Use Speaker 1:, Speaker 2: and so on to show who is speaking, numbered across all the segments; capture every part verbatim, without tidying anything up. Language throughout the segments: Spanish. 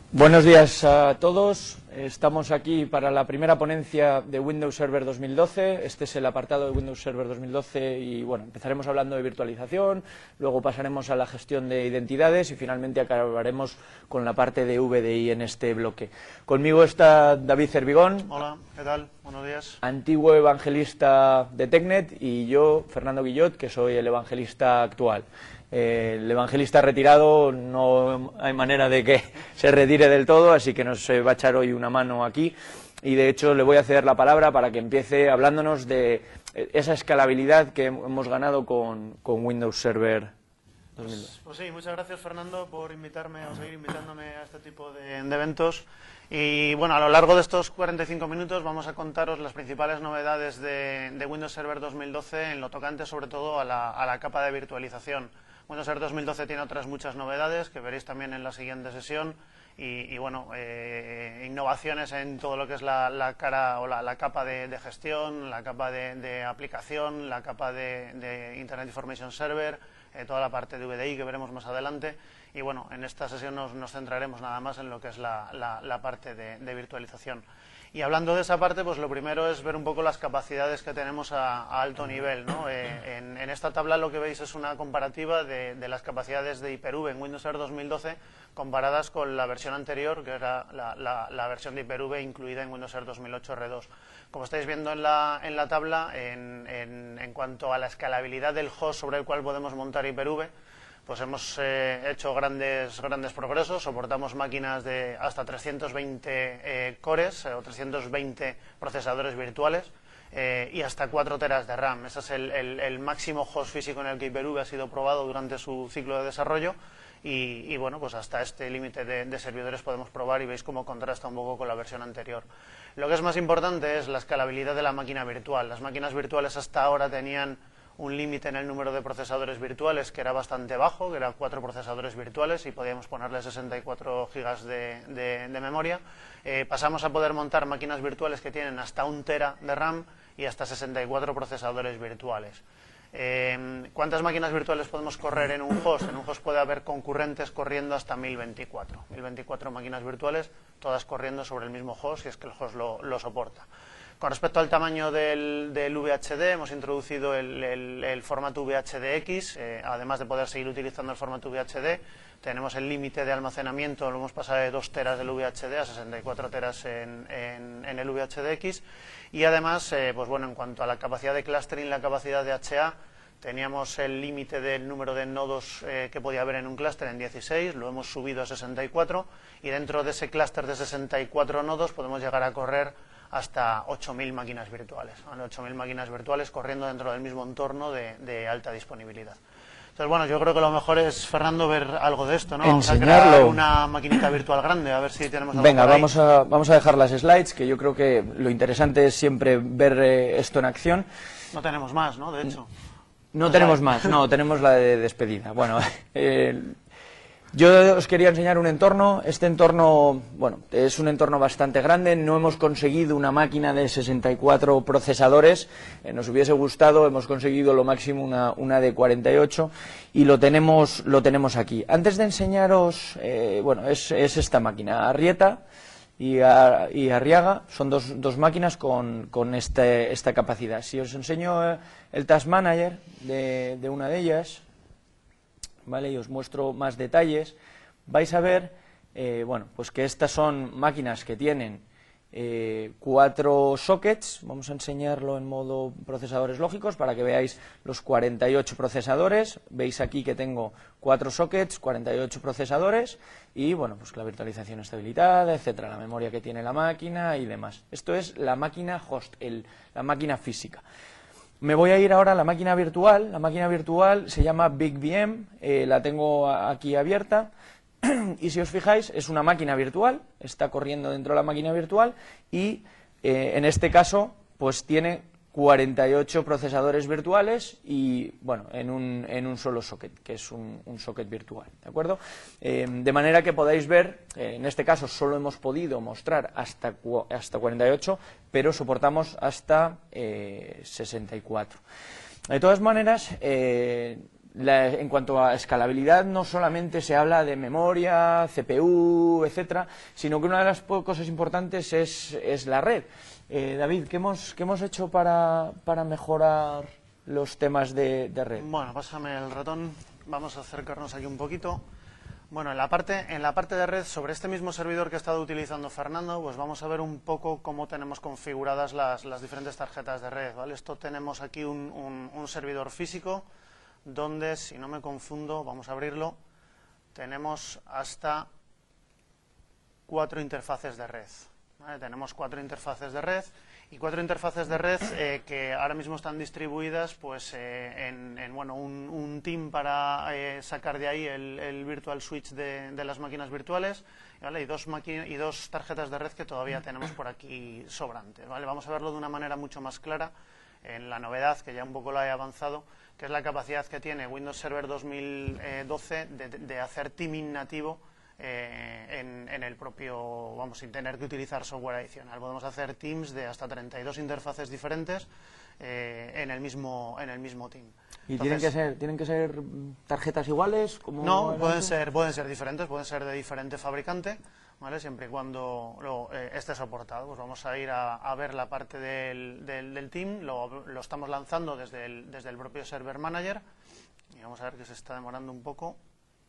Speaker 1: Buenos días a todos. Estamos aquí para la primera ponencia de Windows Server dos mil doce. Este es el apartado de Windows Server dos mil doce y bueno, empezaremos hablando de virtualización, luego pasaremos a la gestión de identidades y finalmente acabaremos con la parte de V D I en este bloque. Conmigo está David Cervigón.
Speaker 2: Hola, ¿qué tal? Buenos días.
Speaker 1: Antiguo evangelista de TechNet, y yo, Fernando Guillot, que soy el evangelista actual. Eh, el evangelista retirado no hay manera de que se retire del todo, así que nos va a echar hoy una mano aquí y de hecho le voy a ceder la palabra para que empiece hablándonos de esa escalabilidad que hemos ganado con, con Windows Server dos mil dos.
Speaker 2: Pues, pues sí, muchas gracias Fernando por invitarme o seguir invitándome a este tipo de, de eventos. Y bueno, a lo largo de estos cuarenta y cinco minutos vamos a contaros las principales novedades de, de Windows Server dos mil doce en lo tocante sobre todo a la, a la capa de virtualización. Windows Server dos mil doce tiene otras muchas novedades que veréis también en la siguiente sesión y, y bueno, eh, innovaciones en todo lo que es la, la cara o la, la capa de, de gestión, la capa de, de aplicación, la capa de, de Internet Information Server, eh, toda la parte de V D I que veremos más adelante. Y bueno, en esta sesión nos, nos centraremos nada más en lo que es la, la, la parte de, de virtualización. Y hablando de esa parte, pues lo primero es ver un poco las capacidades que tenemos a, a alto nivel, ¿no? Eh, en, en esta tabla lo que veis es una comparativa de, de las capacidades de Hyper-V en Windows Server dos mil doce comparadas con la versión anterior, que era la, la, la versión de Hyper-V incluida en Windows Server dos mil ocho R dos. Como estáis viendo en la, en la tabla, en, en, en cuanto a la escalabilidad del host sobre el cual podemos montar Hyper-V, pues hemos eh, hecho grandes, grandes progresos, soportamos máquinas de hasta trescientos veinte eh, cores eh, o trescientos veinte procesadores virtuales eh, y hasta cuatro teras de RAM. Ese es el, el, el máximo host físico en el que Hyper-V ha sido probado durante su ciclo de desarrollo y, y bueno, pues hasta este límite de, de servidores podemos probar y veis cómo contrasta un poco con la versión anterior. Lo que es más importante es la escalabilidad de la máquina virtual. Las máquinas virtuales hasta ahora tenían un límite en el número de procesadores virtuales que era bastante bajo, que eran cuatro procesadores virtuales y podíamos ponerle sesenta y cuatro gigas de, de, de memoria. Eh, pasamos a poder montar máquinas virtuales que tienen hasta un tera de RAM y hasta sesenta y cuatro procesadores virtuales. Eh, ¿Cuántas máquinas virtuales podemos correr en un host? En un host puede haber concurrentes corriendo hasta mil veinticuatro. mil veinticuatro máquinas virtuales, todas corriendo sobre el mismo host si es que el host lo, lo soporta. Con respecto al tamaño del, del V H D, hemos introducido el, el, el formato V H D X, eh, además de poder seguir utilizando el formato V H D, tenemos el límite de almacenamiento, lo hemos pasado de dos teras del V H D a sesenta y cuatro teras en, en, en el V H D X, y además, eh, pues bueno, en cuanto a la capacidad de clustering, la capacidad de H A, teníamos el límite del número de nodos eh, que podía haber en un clúster en dieciséis, lo hemos subido a sesenta y cuatro, y dentro de ese clúster de sesenta y cuatro nodos podemos llegar a correr hasta ocho mil máquinas virtuales, ocho mil máquinas virtuales corriendo dentro del mismo entorno de, de alta disponibilidad. Entonces, bueno, yo creo que lo mejor es, Fernando, ver algo de esto, ¿no? Vamos a crear una maquinita virtual grande, a ver si tenemos algo.
Speaker 1: Venga,
Speaker 2: por ahí.
Speaker 1: vamos a, vamos a dejar las slides, que yo creo que lo interesante es siempre ver eh, esto en acción.
Speaker 2: No tenemos más, ¿no? De hecho.
Speaker 1: No, no tenemos más, no, tenemos la de despedida. Bueno, eh, yo os quería enseñar un entorno. Este entorno, bueno, es un entorno bastante grande. No hemos conseguido una máquina de sesenta y cuatro procesadores. Eh, nos hubiese gustado, hemos conseguido lo máximo una, una de cuarenta y ocho y lo tenemos, lo tenemos aquí. Antes de enseñaros, eh, bueno, es, es esta máquina, Arrieta y, a, y Arriaga, son dos, dos máquinas con, con este, esta capacidad. Si os enseño eh, el Task Manager de, de una de ellas, ¿vale? Y os muestro más detalles, vais a ver eh, bueno, pues que estas son máquinas que tienen eh, cuatro sockets. Vamos a enseñarlo en modo procesadores lógicos para que veáis los cuarenta y ocho procesadores. Veis aquí que tengo cuatro sockets, cuarenta y ocho procesadores y bueno, pues la virtualización estabilizada, etcétera, la memoria que tiene la máquina y demás. Esto es la máquina host, el, la máquina física. Me voy a ir ahora a la máquina virtual. La máquina virtual se llama BigVM, eh, la tengo aquí abierta y si os fijáis es una máquina virtual, está corriendo dentro de la máquina virtual y eh, en este caso pues tiene cuarenta y ocho procesadores virtuales y bueno, en un, en un solo socket, que es un, un socket virtual, ¿de acuerdo? Eh, de manera que podáis ver, eh, en este caso solo hemos podido mostrar hasta, hasta cuarenta y ocho, pero soportamos hasta eh, sesenta y cuatro. De todas maneras, eh, la, en cuanto a escalabilidad, no solamente se habla de memoria, C P U, etcétera, sino que una de las cosas importantes es, es la red. Eh, David, ¿qué hemos, qué hemos hecho para, para mejorar los temas de, de red?
Speaker 2: Bueno, pásame el ratón, vamos a acercarnos aquí un poquito. Bueno, en la parte, en la parte de red, sobre este mismo servidor que ha estado utilizando Fernando, pues vamos a ver un poco cómo tenemos configuradas las, las diferentes tarjetas de red, ¿vale? Esto tenemos aquí un, un, un servidor físico, donde, si no me confundo, vamos a abrirlo, tenemos hasta cuatro interfaces de red, ¿vale? Tenemos cuatro interfaces de red y cuatro interfaces de red eh, que ahora mismo están distribuidas pues eh, en, en bueno un, un team para eh, sacar de ahí el, el virtual switch de, de las máquinas virtuales, ¿vale? y, dos y dos tarjetas de red que todavía tenemos por aquí sobrantes, ¿vale? Vamos a verlo de una manera mucho más clara en la novedad, que ya un poco la he avanzado, que es la capacidad que tiene Windows Server dos mil doce de, de hacer teaming nativo Eh, en, en el propio, vamos, sin tener que utilizar software adicional. Podemos hacer teams de hasta treinta y dos interfaces diferentes eh, en el mismo en el mismo team.
Speaker 1: ¿Y
Speaker 2: Entonces,
Speaker 1: tienen que ser tienen que ser tarjetas iguales? Como
Speaker 2: no, pueden ser, pueden ser diferentes, pueden ser de diferente fabricante, ¿vale? Siempre y cuando lo, eh, esté soportado. Pues vamos a ir a, a ver la parte del, del, del team, lo, lo estamos lanzando desde el, desde el propio Server Manager y vamos a ver que se está demorando un poco.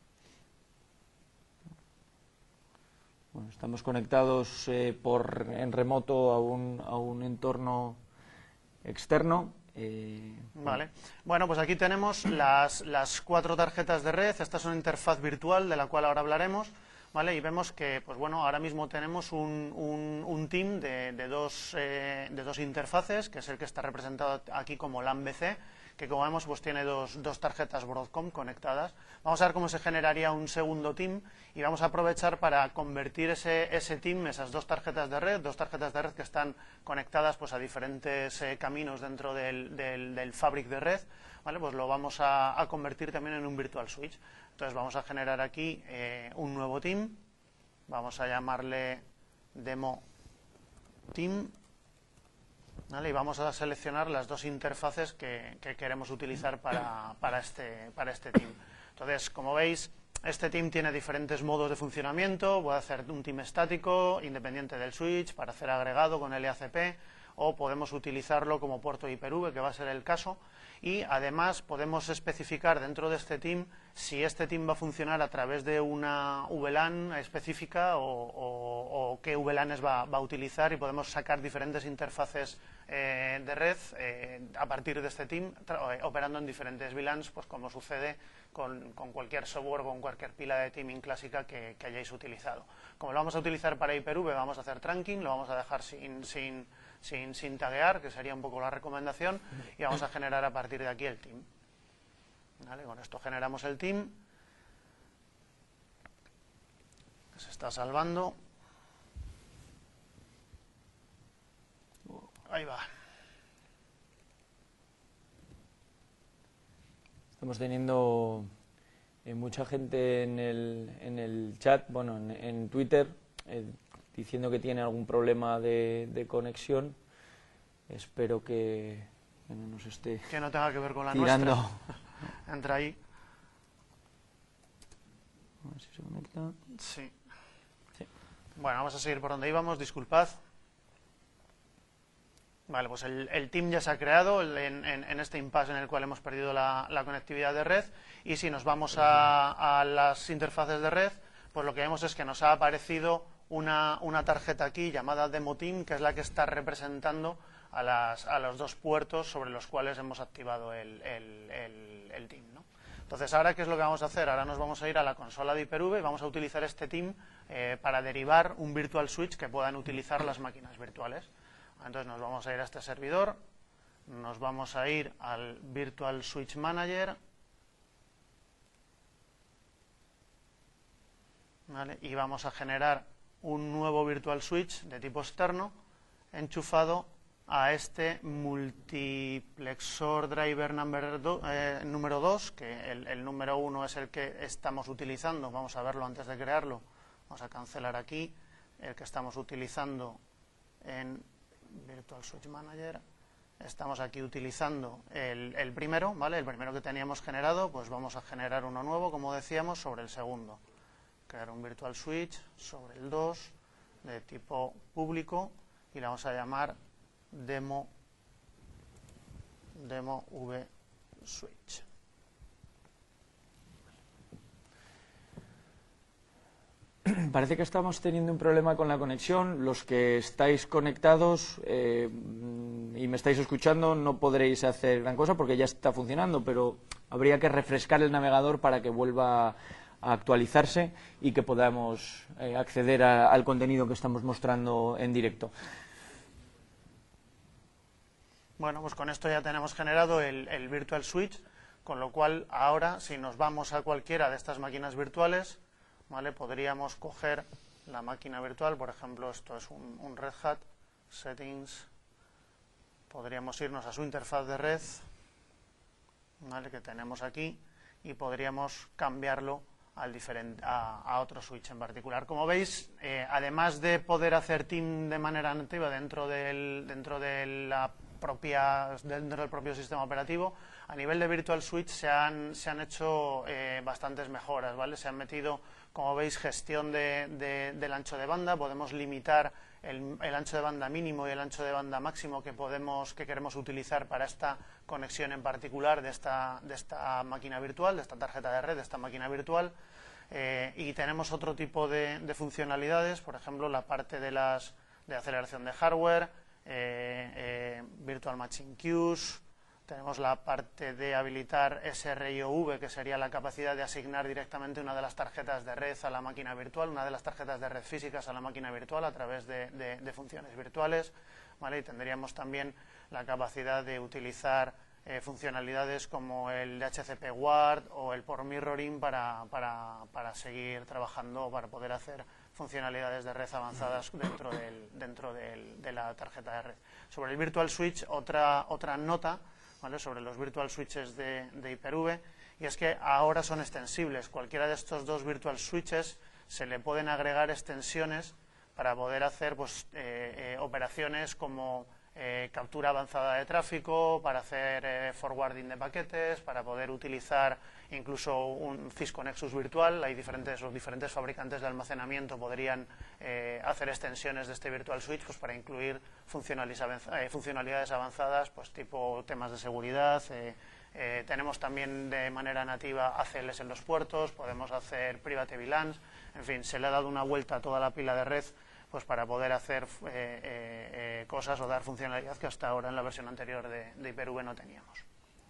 Speaker 1: Bueno, estamos conectados eh, por en remoto a un, a un entorno externo. Eh,
Speaker 2: vale. Bueno, pues aquí tenemos las, las cuatro tarjetas de red. Esta es una interfaz virtual de la cual ahora hablaremos, ¿vale? Y vemos que, pues bueno, ahora mismo tenemos un, un, un team de, de, dos, eh, de dos interfaces, que es el que está representado aquí como LAN B C, que como vemos pues tiene dos, dos tarjetas Broadcom conectadas. Vamos a ver cómo se generaría un segundo team y vamos a aprovechar para convertir ese, ese team, esas dos tarjetas de red, dos tarjetas de red que están conectadas pues a diferentes eh, caminos dentro del, del, del fabric de red, ¿vale? Pues lo vamos a, a convertir también en un virtual switch. Entonces vamos a generar aquí eh, un nuevo team, vamos a llamarle demo team. ¿Vale? Y vamos a seleccionar las dos interfaces que, que queremos utilizar para, para, este, para este team. Entonces, como veis, este team tiene diferentes modos de funcionamiento. Puede hacer un team estático, independiente del switch, para hacer agregado con L A C P, o podemos utilizarlo como puerto Hyper-V, que va a ser el caso. Y además podemos especificar dentro de este team si este team va a funcionar a través de una V LAN específica o, o, o qué V LANs va, va a utilizar, y podemos sacar diferentes interfaces eh, de red eh, a partir de este team, operando en diferentes V LANs, pues como sucede con, con cualquier software, con cualquier pila de teaming clásica que, que hayáis utilizado. Como lo vamos a utilizar para Hyper-V, vamos a hacer trunking, lo vamos a dejar sin... sin Sin, sin taguear, que sería un poco la recomendación, y vamos a generar a partir de aquí el team. ¿Vale? Con esto generamos el team, se está salvando. Ahí va.
Speaker 1: Estamos teniendo eh, mucha gente en el, en el chat, bueno, en, en Twitter, eh, diciendo que tiene algún problema de, de conexión. Espero que, que no nos esté
Speaker 2: que no tenga que ver con la
Speaker 1: tirando.
Speaker 2: Nuestra. Entra ahí.
Speaker 1: A ver si se conecta.
Speaker 2: Sí.
Speaker 1: Sí.
Speaker 2: Bueno, vamos a seguir por donde íbamos, disculpad. Vale, pues el, el team ya se ha creado en, en, en este impasse en el cual hemos perdido la, la conectividad de red, y si nos vamos a, a las interfaces de red, pues lo que vemos es que nos ha aparecido una, una tarjeta aquí llamada Demo Team, que es la que está representando a, las, a los dos puertos sobre los cuales hemos activado el, el, el, el team, ¿no? Entonces, ¿ahora qué es lo que vamos a hacer? Ahora nos vamos a ir a la consola de Hyper-V y vamos a utilizar este team eh, para derivar un virtual switch que puedan utilizar las máquinas virtuales. Entonces nos vamos a ir a este servidor, nos vamos a ir al Virtual Switch Manager, ¿vale? Y vamos a generar un nuevo virtual switch de tipo externo enchufado a este multiplexor driver number do, eh, número dos, que el, el número uno es el que estamos utilizando. Vamos a verlo antes de crearlo. Vamos a cancelar aquí el que estamos utilizando en Virtual Switch Manager. Estamos aquí utilizando el, el primero, ¿vale? El primero que teníamos generado, pues vamos a generar uno nuevo, como decíamos, sobre el segundo. Crear un virtual switch sobre el dos, de tipo público, y le vamos a llamar demo, demo v switch.
Speaker 1: Parece que estamos teniendo un problema con la conexión. Los que estáis conectados eh, y me estáis escuchando no podréis hacer gran cosa porque ya está funcionando, pero habría que refrescar el navegador para que vuelva a actualizarse y que podamos eh, acceder a, al contenido que estamos mostrando en directo.
Speaker 2: Bueno, pues con esto ya tenemos generado el, el Virtual Switch, con lo cual ahora, si nos vamos a cualquiera de estas máquinas virtuales, ¿vale? Podríamos coger la máquina virtual, por ejemplo, esto es un, un Red Hat, Settings, podríamos irnos a su interfaz de red, ¿vale? Que tenemos aquí, y podríamos cambiarlo al diferente, a, a otro switch en particular. Como veis, eh, además de poder hacer team de manera nativa dentro del, dentro de la propia, dentro del propio sistema operativo, a nivel de Virtual Switch se han, se han hecho eh, bastantes mejoras, ¿vale? Se han metido, como veis, gestión de, de, del ancho de banda. Podemos limitar el, el ancho de banda mínimo y el ancho de banda máximo que podemos que queremos utilizar para esta conexión en particular de esta, de esta máquina virtual, de esta tarjeta de red, de esta máquina virtual. Eh, y tenemos otro tipo de, de funcionalidades, por ejemplo, la parte de, las, de aceleración de hardware, eh, eh, Virtual Matching Queues. Tenemos la parte de habilitar S R I O V, que sería la capacidad de asignar directamente una de las tarjetas de red a la máquina virtual, una de las tarjetas de red físicas a la máquina virtual a través de, de, de funciones virtuales, ¿vale? Y tendríamos también la capacidad de utilizar eh, funcionalidades como el D H C P Guard o el Port Mirroring para, para, para seguir trabajando, para poder hacer funcionalidades de red avanzadas dentro, del, dentro del, de la tarjeta de red. Sobre el Virtual Switch, otra, otra nota, ¿vale? Sobre los virtual switches de, de Hyper-V, y es que ahora son extensibles. Cualquiera de estos dos virtual switches se le pueden agregar extensiones para poder hacer pues, eh, eh, operaciones como eh, captura avanzada de tráfico, para hacer eh, forwarding de paquetes, para poder utilizar incluso un Cisco Nexus virtual. Hay diferentes, los diferentes fabricantes de almacenamiento podrían eh, hacer extensiones de este virtual switch pues, para incluir funcionalidades, eh, funcionalidades avanzadas, pues tipo temas de seguridad. Eh, eh, tenemos también de manera nativa A C Ls en los puertos, podemos hacer private V LANs, en fin, se le ha dado una vuelta a toda la pila de red pues para poder hacer eh, eh, eh, cosas o dar funcionalidad que hasta ahora en la versión anterior de, de Hyper-V no teníamos.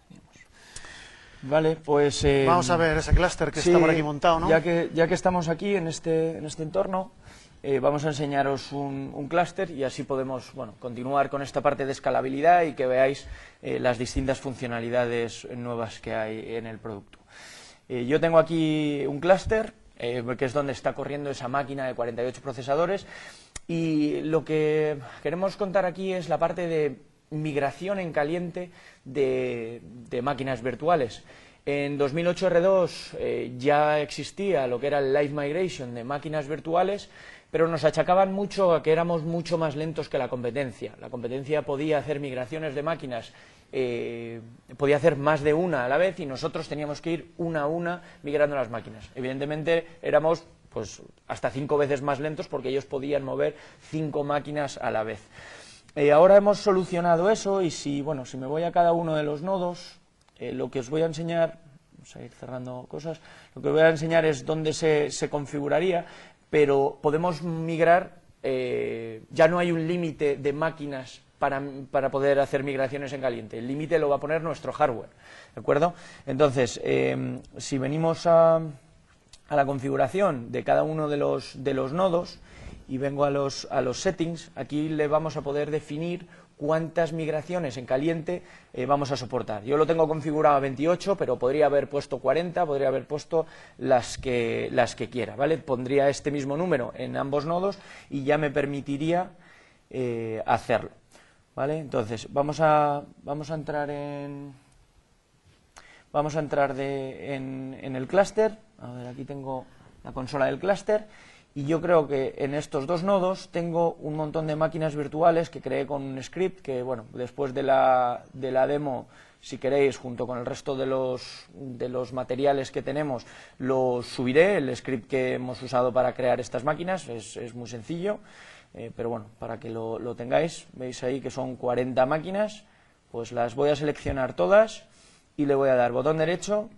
Speaker 1: Vale, pues... Eh,
Speaker 2: Vamos a ver ese clúster que
Speaker 1: sí,
Speaker 2: está por aquí montado, ¿no?
Speaker 1: Ya que, ya que estamos aquí en este, en este entorno, eh, vamos a enseñaros un, un clúster y así podemos bueno, continuar con esta parte de escalabilidad y que veáis eh, las distintas funcionalidades nuevas que hay en el producto. Eh, yo tengo aquí un clúster, eh, que es donde está corriendo esa máquina de cuarenta y ocho procesadores, y lo que queremos contar aquí es la parte de migración en caliente de, de máquinas virtuales. En dos mil ocho R dos eh, ya existía lo que era el Live Migration de máquinas virtuales, pero nos achacaban mucho a que éramos mucho más lentos que la competencia. La competencia podía hacer migraciones de máquinas, eh, podía hacer más de una a la vez y nosotros teníamos que ir una a una migrando las máquinas. Evidentemente éramos pues, hasta cinco veces más lentos porque ellos podían mover cinco máquinas a la vez. Eh, ahora hemos solucionado eso y si, bueno, si me voy a cada uno de los nodos, eh, lo que os voy a enseñar, vamos a ir cerrando cosas, lo que os voy a enseñar es dónde se, se configuraría, pero podemos migrar, eh, ya no hay un límite de máquinas para, para poder hacer migraciones en caliente, el límite lo va a poner nuestro hardware, ¿de acuerdo? Entonces, eh, si venimos a, a la configuración de cada uno de los, de los nodos, y vengo a los, a los settings, aquí le vamos a poder definir cuántas migraciones en caliente eh, vamos a soportar. Yo lo tengo configurado a veintiocho, pero podría haber puesto cuarenta, podría haber puesto las que, las que quiera, ¿vale? Pondría este mismo número en ambos nodos y ya me permitiría eh, hacerlo, ¿vale? Entonces, vamos a, vamos a entrar en... Vamos a entrar de, en, en el clúster. A ver, aquí tengo la consola del clúster. y yo creo que en estos dos nodos tengo un montón de máquinas virtuales que creé con un script que, bueno, después de la, de la demo, si queréis, junto con el resto de los, de los materiales que tenemos, lo subiré, el script que hemos usado para crear estas máquinas, es, es muy sencillo, eh, pero bueno, para que lo, lo tengáis, veis ahí que son cuarenta máquinas, pues las voy a seleccionar todas y le voy a dar botón derecho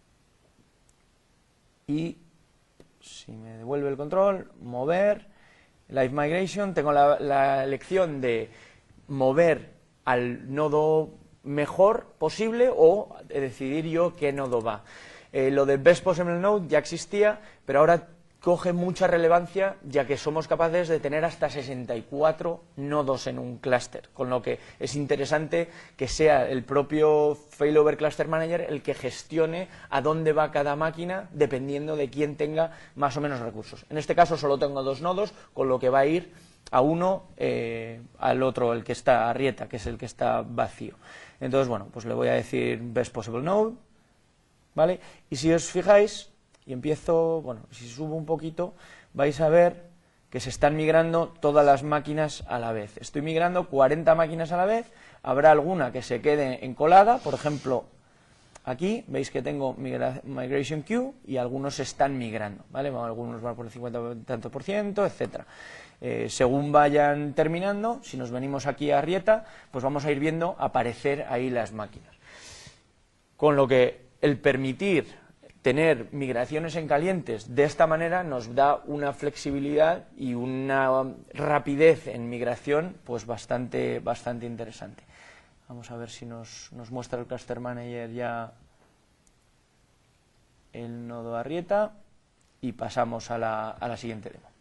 Speaker 1: y, si me devuelve el control, mover, Live Migration, tengo la, la elección de mover al nodo mejor posible o decidir yo qué nodo va. Eh, lo de Best Possible Node ya existía, pero ahora coge mucha relevancia ya que somos capaces de tener hasta sesenta y cuatro nodos en un clúster, con lo que es interesante que sea el propio Failover Cluster Manager el que gestione a dónde va cada máquina dependiendo de quién tenga más o menos recursos. En este caso solo tengo dos nodos, con lo que va a ir a uno, eh, al otro, el que está arrieta, que es el que está vacío. Entonces, bueno, pues le voy a decir Best Possible Node, ¿vale? Y si os fijáis, y empiezo, bueno, si subo un poquito, vais a ver que se están migrando todas las máquinas a la vez. Estoy migrando cuarenta máquinas a la vez, habrá alguna que se quede encolada, por ejemplo, aquí veis que tengo migra Migration Queue y algunos se están migrando, ¿vale? Algunos van por el cincuenta tanto por ciento, etcétera. Eh, según vayan terminando, si nos venimos aquí a Arrieta, pues vamos a ir viendo aparecer ahí las máquinas. Con lo que el permitir tener migraciones en calientes de esta manera nos da una flexibilidad y una rapidez en migración pues bastante, bastante interesante. Vamos a ver si nos, nos muestra el Cluster Manager ya el nodo Arrieta y pasamos a la, a la siguiente demo.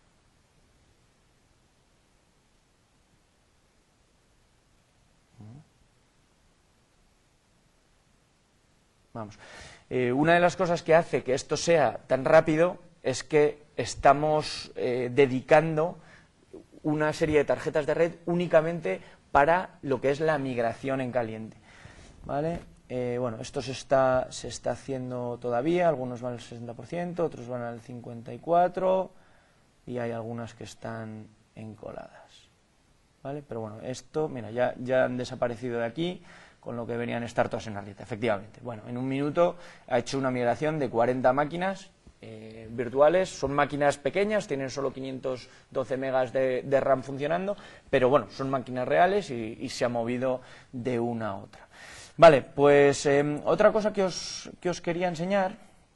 Speaker 1: Vamos. Eh, una de las cosas que hace que esto sea tan rápido es que estamos eh, dedicando una serie de tarjetas de red únicamente para lo que es la migración en caliente, ¿vale? Eh, bueno, esto se está, se está haciendo todavía, algunos van al sesenta por ciento, otros van al cincuenta y cuatro por ciento y hay algunas que están encoladas, ¿vale? Pero bueno, esto, mira, ya, ya han desaparecido de aquí, con lo que venían a estar todas en Arrieta, efectivamente. Bueno, en un minuto ha hecho una migración de cuarenta máquinas eh, virtuales, son máquinas pequeñas, tienen solo quinientos doce megas de, de RAM funcionando, pero bueno, son máquinas reales y, y se ha movido de una a otra. Vale, pues eh, otra cosa que os, que os quería enseñar,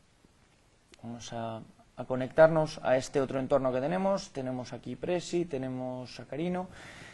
Speaker 1: vamos a, a conectarnos a este otro entorno que tenemos, tenemos aquí Prezi, tenemos Saccharino.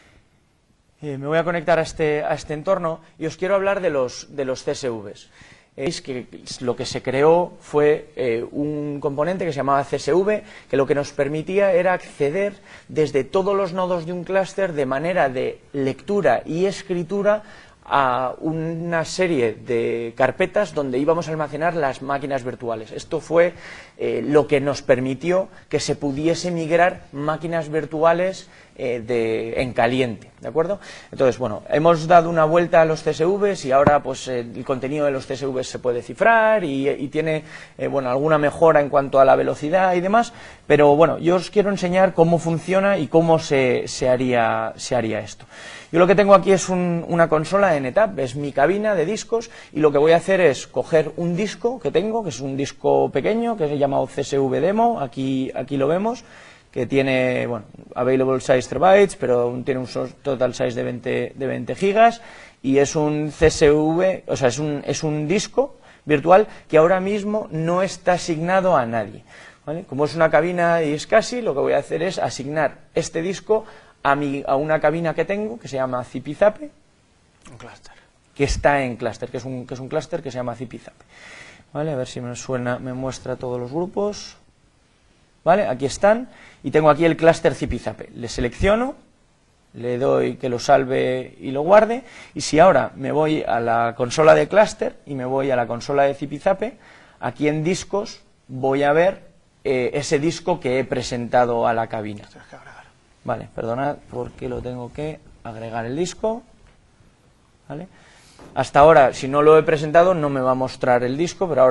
Speaker 1: Eh, me voy a conectar a este, a este entorno y os quiero hablar de los, de los C S Vs. Es que lo que se creó fue eh, un componente que se llamaba C S V, que lo que nos permitía era acceder desde todos los nodos de un clúster de manera de lectura y escritura a una serie de carpetas donde íbamos a almacenar las máquinas virtuales. Esto fue eh, lo que nos permitió que se pudiese migrar máquinas virtuales eh, de, en caliente, ¿de acuerdo? Entonces, bueno, hemos dado una vuelta a los C S Vs y ahora pues eh, el contenido de los C S Vs se puede cifrar y, y tiene eh, bueno, alguna mejora en cuanto a la velocidad y demás, pero bueno, yo os quiero enseñar cómo funciona y cómo se, se, haría, se haría esto. Yo lo que tengo aquí es un, una consola N T A P, es mi cabina de discos y lo que voy a hacer es coger un disco que tengo, que es un disco pequeño, que es llamado C S V Demo, aquí, aquí lo vemos, que tiene, bueno, available size tres bytes, pero tiene un total size de veinte, de veinte gigas y es un C S V, o sea, es un, es un disco virtual que ahora mismo no está asignado a nadie, ¿vale? Como es una cabina y es casi, lo que voy a hacer es asignar este disco A, mi, a una cabina que tengo que se llama Zipizape,
Speaker 2: un clúster
Speaker 1: que está en clúster, que es un que es un clúster que se llama Zipizape. Vale, a ver si me suena, me muestra todos los grupos. Vale, aquí están y tengo aquí el clúster Zipizape. Le selecciono, le doy que lo salve y lo guarde y si ahora me voy a la consola de clúster y me voy a la consola de Zipizape, aquí en discos voy a ver eh, ese disco que he presentado a la cabina. Vale, perdonad porque lo tengo que agregar el disco. ¿Vale? Hasta ahora, si no lo he presentado, no me va a mostrar el disco, pero ahora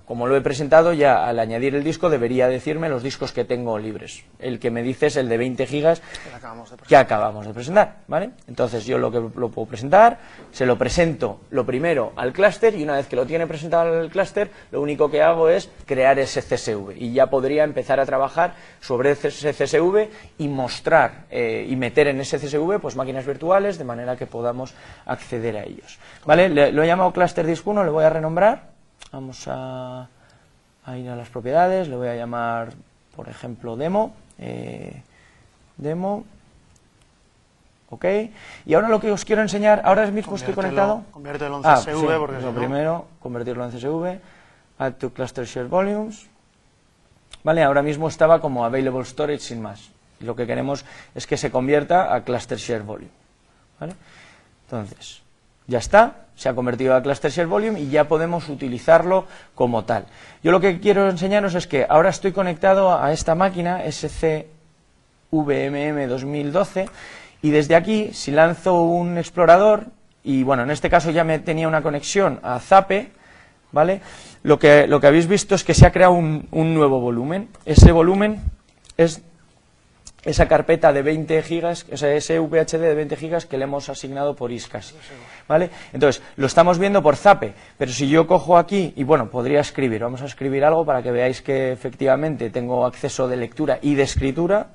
Speaker 1: como lo he presentado, ya al añadir el disco debería decirme los discos que tengo libres. El que me dice es el de veinte gigas
Speaker 2: que acabamos de
Speaker 1: que acabamos de presentar, ¿vale? Entonces yo lo que lo puedo presentar, se lo presento lo primero al clúster, y una vez que lo tiene presentado al clúster, lo único que hago es crear ese C S V, y ya podría empezar a trabajar sobre ese C S V y mostrar eh, y meter en ese C S V pues máquinas virtuales, de manera que podamos acceder a ellos, ¿vale? Le, lo he llamado Cluster Disk uno, le voy a renombrar. Vamos a, a ir a las propiedades, le voy a llamar, por ejemplo, demo, eh, demo, ok, y ahora lo que os quiero enseñar, ahora mismo estoy conectado.
Speaker 2: Conviértelo en
Speaker 1: ah,
Speaker 2: C S V,
Speaker 1: sí,
Speaker 2: porque
Speaker 1: lo
Speaker 2: si no...
Speaker 1: primero, convertirlo en C S V, add to cluster share volumes, vale, ahora mismo estaba como available storage sin más, lo que queremos es que se convierta a cluster share volume, vale, entonces... ya está, se ha convertido a Cluster Share Volume y ya podemos utilizarlo como tal. Yo lo que quiero enseñaros es que ahora estoy conectado a esta máquina S C V M M dos mil doce, y desde aquí, si lanzo un explorador, y bueno, en este caso ya me tenía una conexión a Zape, ¿vale? Lo que, lo que habéis visto es que se ha creado un, un nuevo volumen. Ese volumen es esa carpeta de veinte gigas, o sea, ese V H D de veinte gigas que le hemos asignado por I S C A S, ¿vale? Entonces, lo estamos viendo por Zape, pero si yo cojo aquí, y bueno, podría escribir, vamos a escribir algo para que veáis que efectivamente tengo acceso de lectura y de escritura,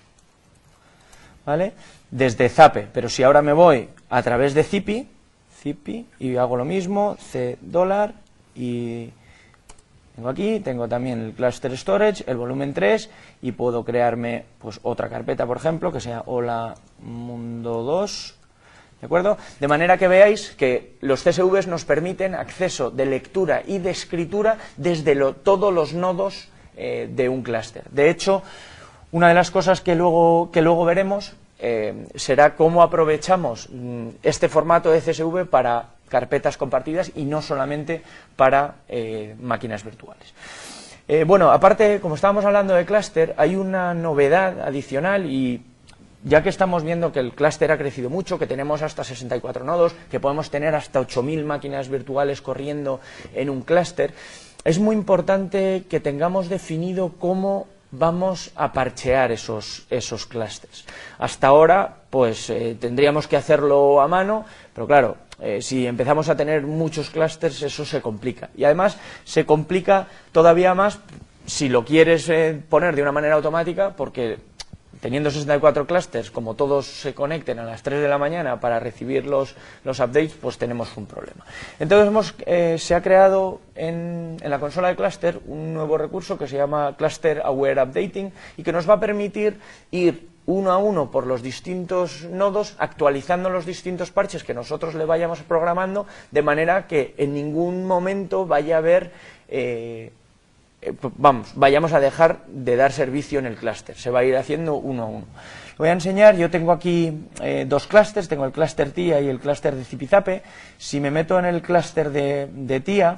Speaker 1: ¿vale? Desde Zape, pero si ahora me voy a través de Zipi, Zipi, y hago lo mismo, C dólar, y... tengo aquí, tengo también el cluster storage, el volumen tres, y puedo crearme pues otra carpeta, por ejemplo, que sea hola mundo dos, ¿de acuerdo? De manera que veáis que los C S Vs nos permiten acceso de lectura y de escritura desde lo, todos los nodos eh, de un clúster. De hecho, una de las cosas que luego, que luego veremos eh, será cómo aprovechamos mm, este formato de C S V para carpetas compartidas y no solamente para eh, máquinas virtuales. Eh, bueno, aparte, como estábamos hablando de clúster, hay una novedad adicional, y ya que estamos viendo que el clúster ha crecido mucho, que tenemos hasta sesenta y cuatro nodos, que podemos tener hasta ocho mil máquinas virtuales corriendo en un clúster, es muy importante que tengamos definido cómo vamos a parchear esos, esos clústeres. Hasta ahora, pues eh, tendríamos que hacerlo a mano, pero claro, eh, si empezamos a tener muchos clústeres, eso se complica. Y además se complica todavía más si lo quieres eh, poner de una manera automática, porque teniendo sesenta y cuatro clústeres, como todos se conecten a las tres de la mañana para recibir los, los updates, pues tenemos un problema. Entonces hemos, eh, se ha creado en, en la consola de clúster un nuevo recurso que se llama Cluster Aware Updating, y que nos va a permitir ir uno a uno por los distintos nodos, actualizando los distintos parches que nosotros le vayamos programando, de manera que en ningún momento vaya a haber... Eh, vamos, vayamos a dejar de dar servicio en el clúster, se va a ir haciendo uno a uno. Voy a enseñar, yo tengo aquí eh, dos clústeres, tengo el clúster TIA y el clúster de Zipizape. Si me meto en el clúster de, de TIA,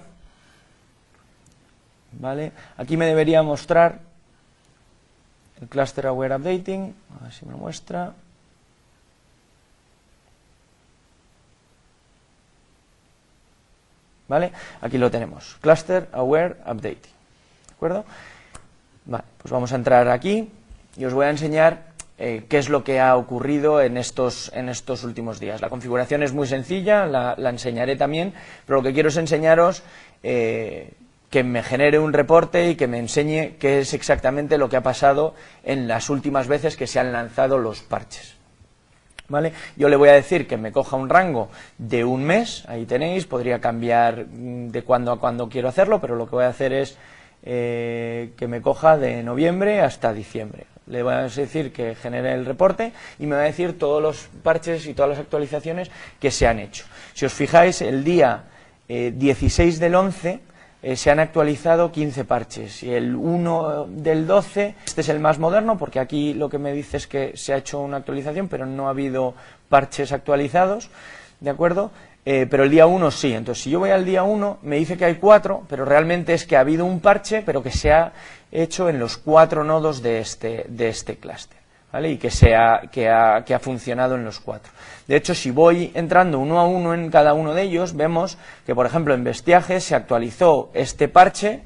Speaker 1: ¿vale? Aquí me debería mostrar el Cluster Aware Updating, a ver si me lo muestra. ¿Vale? Aquí lo tenemos, Cluster Aware Updating. ¿De acuerdo? Vale, pues vamos a entrar aquí y os voy a enseñar eh, qué es lo que ha ocurrido en estos, en estos últimos días. La configuración es muy sencilla, la, la enseñaré también, pero lo que quiero es enseñaros eh, que me genere un reporte y que me enseñe qué es exactamente lo que ha pasado en las últimas veces que se han lanzado los parches. ¿Vale? Yo le voy a decir que me coja un rango de un mes, ahí tenéis, podría cambiar de cuándo a cuándo quiero hacerlo, pero lo que voy a hacer es Eh, que me coja de noviembre hasta diciembre. Le voy a decir que genere el reporte y me va a decir todos los parches y todas las actualizaciones que se han hecho. Si os fijáis, el día eh, dieciséis del once eh, se han actualizado quince parches, y el uno del doce, este es el más moderno porque aquí lo que me dice es que se ha hecho una actualización, pero no ha habido parches actualizados, ¿de acuerdo? Eh, pero el día uno sí. Entonces, si yo voy al día uno, me dice que hay cuatro, pero realmente es que ha habido un parche, pero que se ha hecho en los cuatro nodos de este, de este clúster. ¿vale? Y que, sea, que, ha, que ha funcionado en los cuatro. De hecho, si voy entrando uno a uno en cada uno de ellos, vemos que, por ejemplo, en Vestiaje se actualizó este parche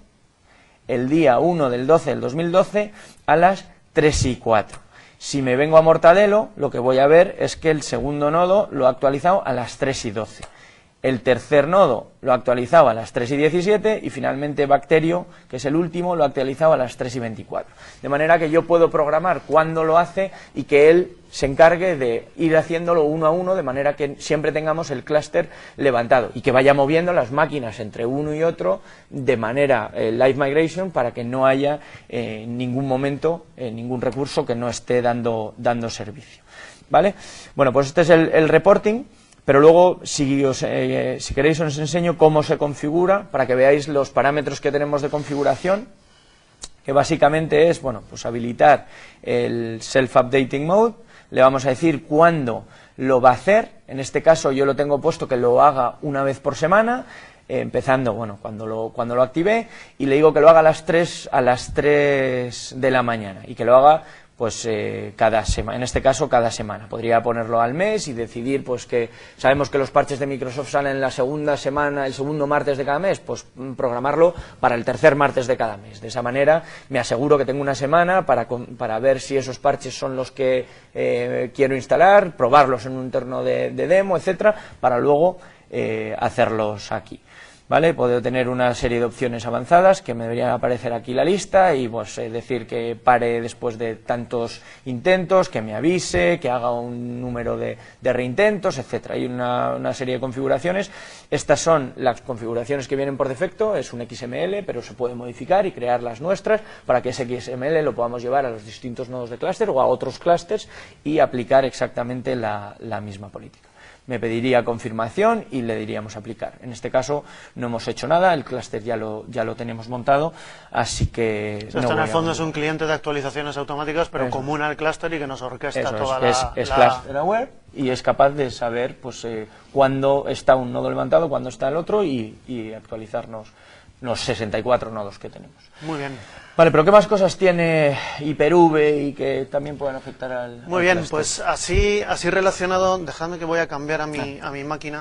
Speaker 1: el día uno del doce del dos mil doce a las tres y cuatro. Si me vengo a Mortadelo, lo que voy a ver es que el segundo nodo lo ha actualizado a las tres y doce. El tercer nodo lo ha actualizado a las tres y diecisiete y finalmente Bacterio, que es el último, lo ha actualizado a las tres y veinticuatro. De manera que yo puedo programar cuándo lo hace y que él se encargue de ir haciéndolo uno a uno, de manera que siempre tengamos el clúster levantado y que vaya moviendo las máquinas entre uno y otro de manera eh, live migration, para que no haya en eh, ningún momento eh, ningún recurso que no esté dando, dando servicio. ¿Vale? Bueno, pues este es el, el reporting. Pero luego, si, os, eh, si queréis, os enseño cómo se configura, para que veáis los parámetros que tenemos de configuración, que básicamente es, bueno, pues habilitar el Self-Updating Mode. Le vamos a decir cuándo lo va a hacer. En este caso yo lo tengo puesto que lo haga una vez por semana, eh, empezando, bueno, cuando lo, cuando lo active, y le digo que lo haga a las tres, a las tres de la mañana, y que lo haga pues eh, cada semana, en este caso cada semana. Podría ponerlo al mes y decidir, pues que sabemos que los parches de Microsoft salen la segunda semana, el segundo martes de cada mes, pues programarlo para el tercer martes de cada mes. De esa manera me aseguro que tengo una semana para, para ver si esos parches son los que eh, quiero instalar, probarlos en un entorno de, de demo, etcétera, para luego eh, hacerlos aquí. ¿Vale? Puedo tener una serie de opciones avanzadas que me debería aparecer aquí la lista y pues eh, decir que pare después de tantos intentos, que me avise, que haga un número de, de reintentos, etcétera. Hay una, una serie de configuraciones. Estas son las configuraciones que vienen por defecto, es un X M L, pero se puede modificar y crear las nuestras para que ese X M L lo podamos llevar a los distintos nodos de clúster o a otros clústeres y aplicar exactamente la, la misma política. Me pediría confirmación y le diríamos aplicar. En este caso no hemos hecho nada, el clúster ya lo, ya lo tenemos montado, así que...
Speaker 2: Esto
Speaker 1: no
Speaker 2: en el
Speaker 1: a...
Speaker 2: fondo es un cliente de actualizaciones automáticas, pero
Speaker 1: Eso
Speaker 2: común al clúster y que nos orquesta
Speaker 1: Eso
Speaker 2: toda
Speaker 1: es,
Speaker 2: la...
Speaker 1: Es, es
Speaker 2: la...
Speaker 1: Cluster Aware y es capaz de saber pues eh, cuándo está un nodo levantado, cuándo está el otro y, y actualizarnos los sesenta y cuatro nodos que tenemos.
Speaker 2: Muy bien.
Speaker 1: Vale, pero ¿qué más cosas tiene Hyper-V y que también pueden afectar al
Speaker 2: Muy
Speaker 1: al
Speaker 2: bien,
Speaker 1: cluster?
Speaker 2: pues así así relacionado, dejadme que voy a cambiar a mi, a mi máquina.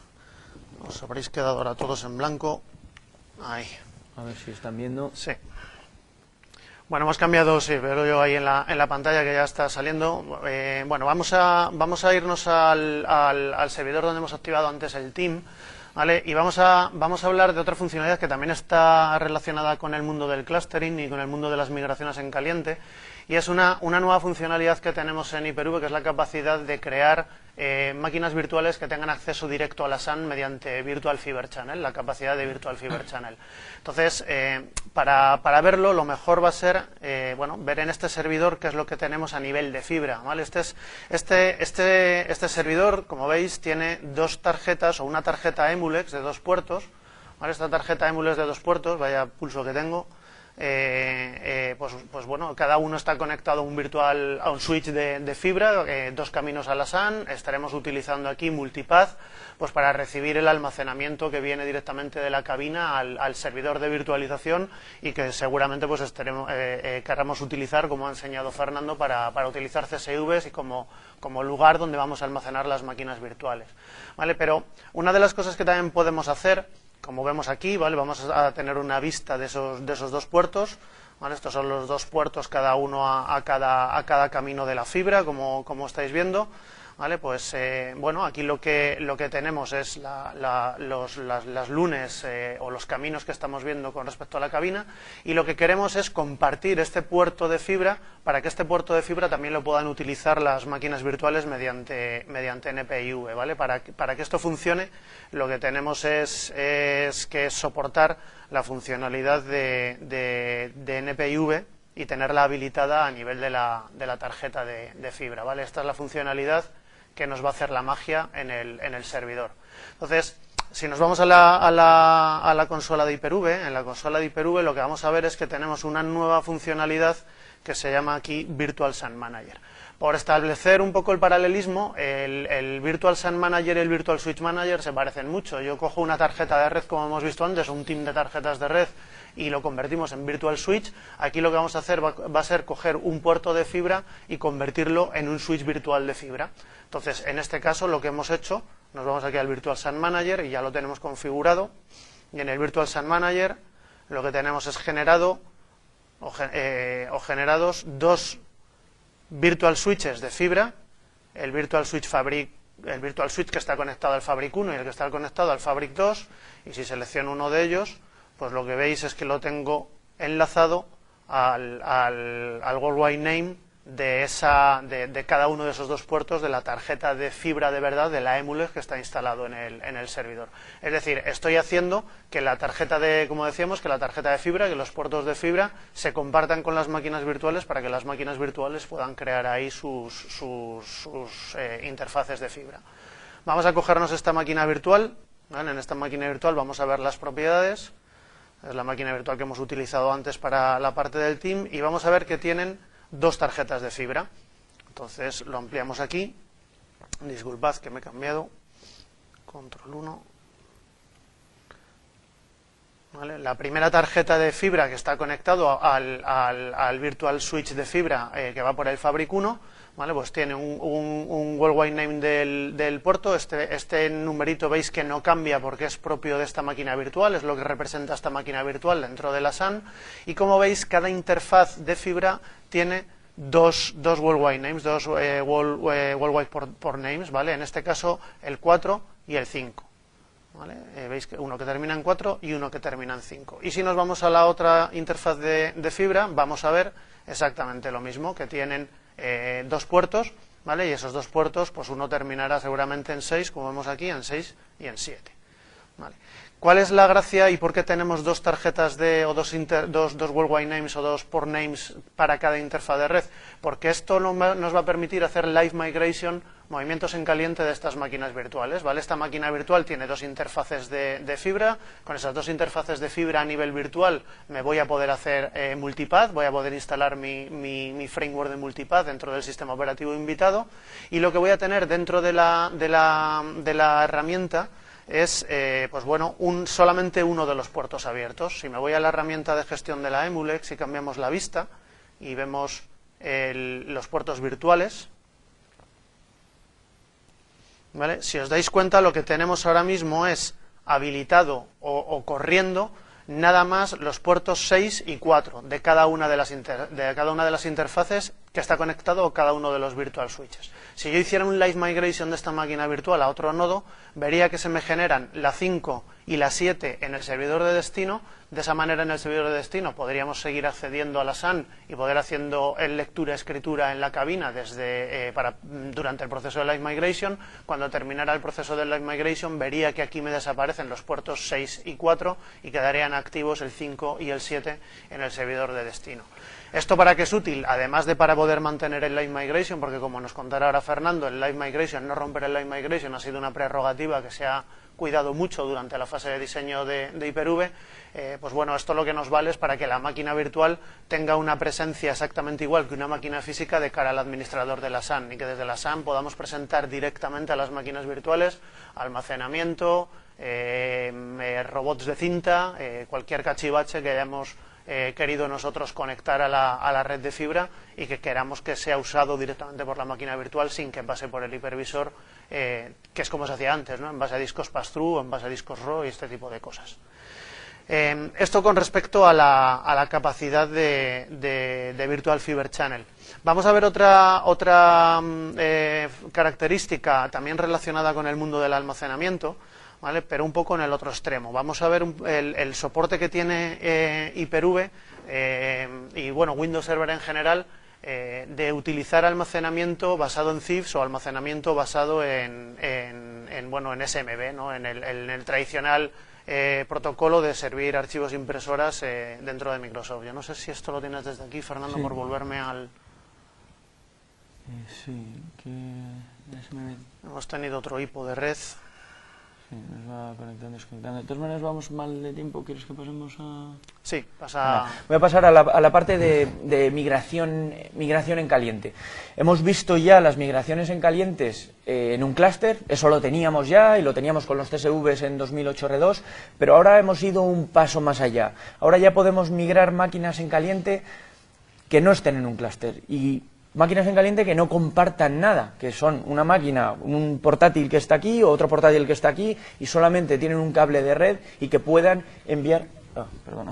Speaker 2: Os habréis quedado ahora todos en blanco. Ahí.
Speaker 1: A ver si están viendo.
Speaker 2: Sí. Bueno, hemos cambiado, sí, veo yo ahí en la, en la pantalla que ya está saliendo. Eh, bueno, vamos a, vamos a irnos al, al, al servidor donde hemos activado antes el team. ¿Vale? Y vamos a, vamos a hablar de otra funcionalidad que también está relacionada con el mundo del clustering y con el mundo de las migraciones en caliente, y es una, una nueva funcionalidad que tenemos en Hyper-V, que es la capacidad de crear eh, máquinas virtuales que tengan acceso directo a la S A N mediante Virtual Fiber Channel, la capacidad de Virtual Fiber Channel. Entonces, eh, para, para verlo, lo mejor va a ser eh, bueno, ver en este servidor qué es lo que tenemos a nivel de fibra. ¿Vale? Este, es, este, este, este servidor, como veis, tiene dos tarjetas o una tarjeta Emulex de dos puertos. ¿Vale? Esta tarjeta Emulex de dos puertos, vaya pulso que tengo. Eh, eh, pues, pues bueno, cada uno está conectado a un virtual, a un switch de, de fibra, eh, dos caminos a la S A N. Estaremos utilizando aquí multipath, pues para recibir el almacenamiento que viene directamente de la cabina al, al servidor de virtualización y que seguramente pues estaremos, eh, eh, querramos utilizar, como ha enseñado Fernando, para, para utilizar C S Vs y como, como lugar donde vamos a almacenar las máquinas virtuales. ¿Vale? Pero una de las cosas que también podemos hacer, como vemos aquí, ¿vale? Vamos a tener una vista de esos, de esos dos puertos, ¿vale? Estos son los dos puertos, cada uno a, a, cada, a cada camino de la fibra, como, como estáis viendo. ¿Vale? Pues eh, bueno, aquí lo que, lo que tenemos es la, la, los, las, las lunes eh, o los caminos que estamos viendo con respecto a la cabina, y lo que queremos es compartir este puerto de fibra para que este puerto de fibra también lo puedan utilizar las máquinas virtuales mediante, mediante N P I V, ¿vale? Para, para que esto funcione, lo que tenemos es, es que soportar la funcionalidad de, de, de N P I V y tenerla habilitada a nivel de la, de la tarjeta de, de fibra, ¿vale? Esta es la funcionalidad que nos va a hacer la magia en el, en el servidor. Entonces, si nos vamos a la, a la, a la consola de Hyper-V, en la consola de Hyper-V lo que vamos a ver es que tenemos una nueva funcionalidad que se llama aquí Virtual S A N Manager. Por establecer un poco el paralelismo, el, el Virtual S A N Manager y el Virtual Switch Manager se parecen mucho. Yo cojo una tarjeta de red, como hemos visto antes, un team de tarjetas de red, y lo convertimos en Virtual Switch. Aquí lo que vamos a hacer va, va a ser coger un puerto de fibra y convertirlo en un switch virtual de fibra. Entonces, en este caso, lo que hemos hecho, nos vamos aquí al Virtual S A N Manager y ya lo tenemos configurado. Y en el Virtual S A N Manager lo que tenemos es generado o, eh, o generados dos Virtual Switches de fibra, el Virtual Switch Fabric, el Virtual Switch que está conectado al Fabric uno y el que está conectado al Fabric dos, y si selecciono uno de ellos, pues lo que veis es que lo tengo enlazado al, al, al Worldwide Name de, esa, de, de cada uno de esos dos puertos de la tarjeta de fibra de verdad de la Emulex que está instalado en el, en el servidor. Es decir, estoy haciendo que la tarjeta de, como decíamos, que la tarjeta de fibra, que los puertos de fibra se compartan con las máquinas virtuales para que las máquinas virtuales puedan crear ahí sus, sus, sus eh, interfaces de fibra. Vamos a cogernos esta máquina virtual, ¿vale? En esta máquina virtual vamos a ver las propiedades. Es la máquina virtual que hemos utilizado antes para la parte del team, y vamos a ver que tienen dos tarjetas de fibra. Entonces lo ampliamos aquí. Disculpad que me he cambiado. Control uno. ¿Vale? La primera tarjeta de fibra que está conectado al, al, al Virtual Switch de fibra eh, que va por el Fabric uno, ¿vale? Pues tiene un, un, un worldwide name del, del puerto. Este, este numerito veis que no cambia porque es propio de esta máquina virtual, es lo que representa esta máquina virtual dentro de la S A N. Y como veis, cada interfaz de fibra tiene dos, dos worldwide names, dos eh, world, eh, worldwide port, port names, ¿vale? En este caso el cuatro y el cinco. ¿Vale? Eh, veis que uno que termina en cuatro y uno que termina en cinco. Y si nos vamos a la otra interfaz de, de fibra, vamos a ver exactamente lo mismo, que tienen eh, dos puertos, ¿vale? Y esos dos puertos, pues uno terminará seguramente en seis, como vemos aquí, en seis y en siete. ¿Vale? ¿Cuál es la gracia y por qué tenemos dos tarjetas de, o dos, inter, dos, dos worldwide names o dos port names para cada interfaz de red? Porque esto nos va a permitir hacer live migration, movimientos en caliente de estas máquinas virtuales, ¿vale? Esta máquina virtual tiene dos interfaces de, de fibra. Con esas dos interfaces de fibra a nivel virtual me voy a poder hacer eh, multipath, voy a poder instalar mi, mi, mi framework de multipath dentro del sistema operativo invitado, y lo que voy a tener dentro de la, de la, de la herramienta es eh, pues bueno, un, solamente uno de los puertos abiertos. Si me voy a la herramienta de gestión de la Emulex y cambiamos la vista y vemos el, los puertos virtuales, ¿vale? Si os dais cuenta, lo que tenemos ahora mismo es habilitado o, o corriendo nada más los puertos seis y cuatro de cada una de las, inter, de cada una de las interfaces que está conectado a cada uno de los virtual switches. Si yo hiciera un live migration de esta máquina virtual a otro nodo, vería que se me generan la cinco y la siete en el servidor de destino. De esa manera, en el servidor de destino podríamos seguir accediendo a la S A N y poder haciendo lectura-escritura en la cabina desde, eh, para, durante el proceso de live migration. Cuando terminara el proceso de live migration, vería que aquí me desaparecen los puertos seis y cuatro y quedarían activos el cinco y el siete en el servidor de destino. ¿Esto para qué es útil? Además de para poder mantener el live migration, porque como nos contará ahora Fernando, el live migration, no romper el live migration ha sido una prerrogativa que se ha cuidado mucho durante la fase de diseño de, de Hyper-V. Eh, pues bueno, esto lo que nos vale es para que la máquina virtual tenga una presencia exactamente igual que una máquina física de cara al administrador de la S A N, y que desde la S A N podamos presentar directamente a las máquinas virtuales almacenamiento, eh, eh, robots de cinta, eh, cualquier cachivache que hayamos Eh, querido nosotros conectar a la, a la red de fibra y que queramos que sea usado directamente por la máquina virtual sin que pase por el hipervisor, eh, que es como se hacía antes, ¿no? En base a discos pass-through, en base a discos R A W y este tipo de cosas. Eh, esto con respecto a la, a la capacidad de, de, de Virtual Fiber Channel. Vamos a ver otra, otra eh, característica también relacionada con el mundo del almacenamiento, ¿vale? Pero un poco en el otro extremo. Vamos a ver un, el, el soporte que tiene eh, Hyper-V eh, y bueno, Windows Server en general, eh, de utilizar almacenamiento basado en C I F S o almacenamiento basado en, en, en, bueno, en S M B, ¿no? En el, en el tradicional eh, protocolo de servir archivos impresoras eh, dentro de Microsoft. Yo no sé si esto lo tienes desde aquí, Fernando, sí, por volverme al...
Speaker 1: Eh, sí, que... S M B.
Speaker 2: Hemos tenido otro hipo de red.
Speaker 1: Sí. Sí, nos va conectando, desconectando. De todas maneras, vamos mal de tiempo. ¿Quieres que pasemos a...?
Speaker 2: Sí, pasa...
Speaker 1: Voy a pasar a la, a la parte de, de migración, migración en caliente. Hemos visto ya las migraciones en calientes eh, en un clúster, eso lo teníamos ya y lo teníamos con los C S Vs en dos mil ocho R dos, pero ahora hemos ido un paso más allá. Ahora ya podemos migrar máquinas en caliente que no estén en un clúster y máquinas en caliente que no compartan nada, que son una máquina, un portátil que está aquí, o otro portátil que está aquí, y solamente tienen un cable de red y que puedan enviar, oh, perdona,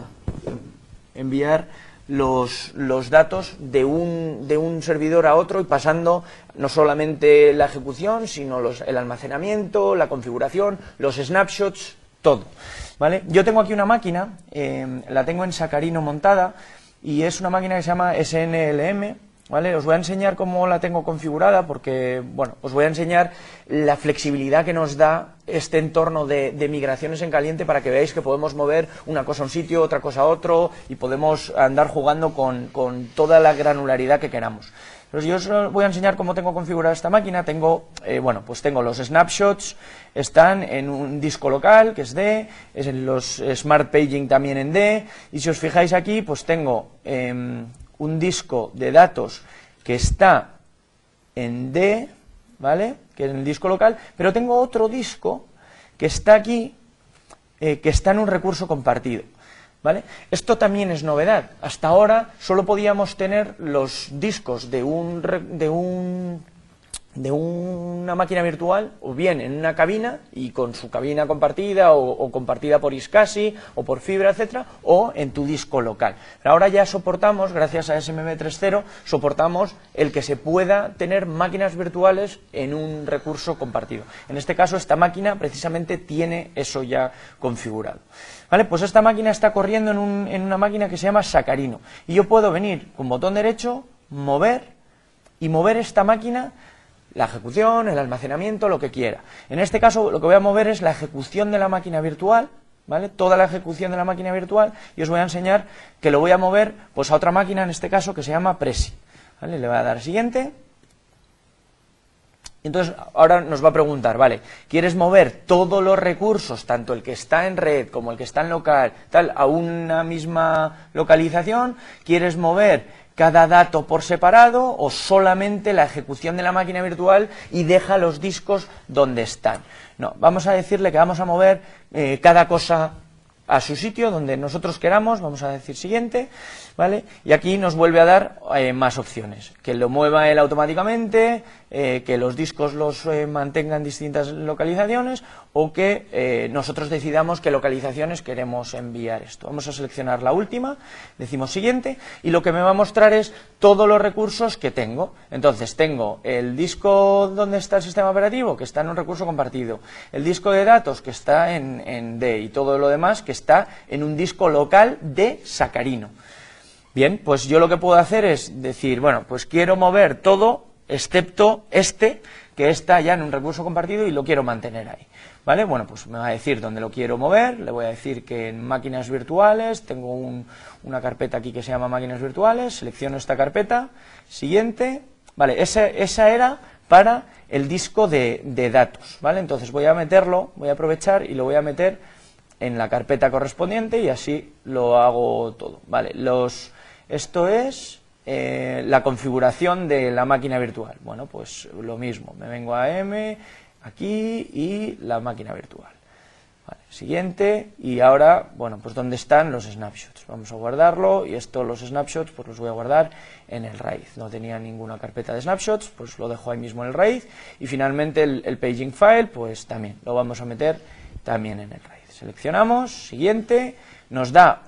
Speaker 1: enviar los, los datos de un, de un servidor a otro y pasando no solamente la ejecución, sino los, el almacenamiento, la configuración, los snapshots, todo. ¿Vale? Yo tengo aquí una máquina, eh, la tengo en Saccharino montada, y es una máquina que se llama S N L M. ¿Vale? Os voy a enseñar cómo la tengo configurada porque, bueno, os voy a enseñar la flexibilidad que nos da este entorno de, de migraciones en caliente para que veáis que podemos mover una cosa a un sitio, otra cosa a otro y podemos andar jugando con, con toda la granularidad que queramos. Entonces yo os voy a enseñar cómo tengo configurada esta máquina. Tengo, eh, bueno, pues tengo los snapshots, están en un disco local que es D, es en los Smart Paging también en D, y si os fijáis aquí, pues tengo... Eh, un disco de datos que está en D, ¿vale? Que es en el disco local, pero tengo otro disco que está aquí, eh, que está en un recurso compartido, ¿vale? Esto también es novedad. Hasta ahora solo podíamos tener los discos de un, de un de una máquina virtual, o bien en una cabina y con su cabina compartida o, o compartida por iSCSI o por fibra, etcétera, o en tu disco local. Pero ahora ya soportamos, gracias a S M B tres punto cero, soportamos el que se pueda tener máquinas virtuales en un recurso compartido. En este caso, esta máquina precisamente tiene eso ya configurado. ¿Vale? Pues esta máquina está corriendo en, un, en una máquina que se llama Saccharino. Y yo puedo venir con botón derecho, mover, y mover esta máquina, la ejecución, el almacenamiento, lo que quiera. En este caso lo que voy a mover es la ejecución de la máquina virtual, ¿vale? Toda la ejecución de la máquina virtual, y os voy a enseñar que lo voy a mover pues a otra máquina, en este caso, que se llama Presi. ¿Vale? Le voy a dar siguiente. Y entonces ahora nos va a preguntar, vale, ¿quieres mover todos los recursos, tanto el que está en red como el que está en local, tal, a una misma localización? ¿Quieres mover cada dato por separado o solamente la ejecución de la máquina virtual y deja los discos donde están? No, vamos a decirle que vamos a mover eh, cada cosa a su sitio, donde nosotros queramos. Vamos a decir siguiente, ¿vale? Y aquí nos vuelve a dar eh, más opciones, que lo mueva él automáticamente, eh, que los discos los eh, mantengan en distintas localizaciones, o que eh, nosotros decidamos qué localizaciones queremos enviar esto. Vamos a seleccionar la última, decimos siguiente, y lo que me va a mostrar es todos los recursos que tengo. Entonces tengo el disco donde está el sistema operativo, que está en un recurso compartido, el disco de datos que está en, en D, y todo lo demás que está en un disco local de Saccharino. Bien, pues yo lo que puedo hacer es decir, bueno, pues quiero mover todo excepto este, que está ya en un recurso compartido y lo quiero mantener ahí. ¿Vale? Bueno, pues me va a decir dónde lo quiero mover, le voy a decir que en máquinas virtuales, tengo un, una carpeta aquí que se llama máquinas virtuales, selecciono esta carpeta, siguiente, vale, esa, esa era para el disco de, de datos, ¿vale? Entonces voy a meterlo, voy a aprovechar y lo voy a meter en la carpeta correspondiente y así lo hago todo, ¿vale? Los, esto es eh, la configuración de la máquina virtual. Bueno, pues lo mismo, me vengo a M, aquí y la máquina virtual. Vale, siguiente, y ahora, bueno, pues ¿dónde están los snapshots? Vamos a guardarlo, y esto, los snapshots, pues los voy a guardar en el raíz. No tenía ninguna carpeta de snapshots, pues lo dejo ahí mismo en el raíz, y finalmente el, el paging file, pues también lo vamos a meter también en el raíz. Seleccionamos, siguiente, nos da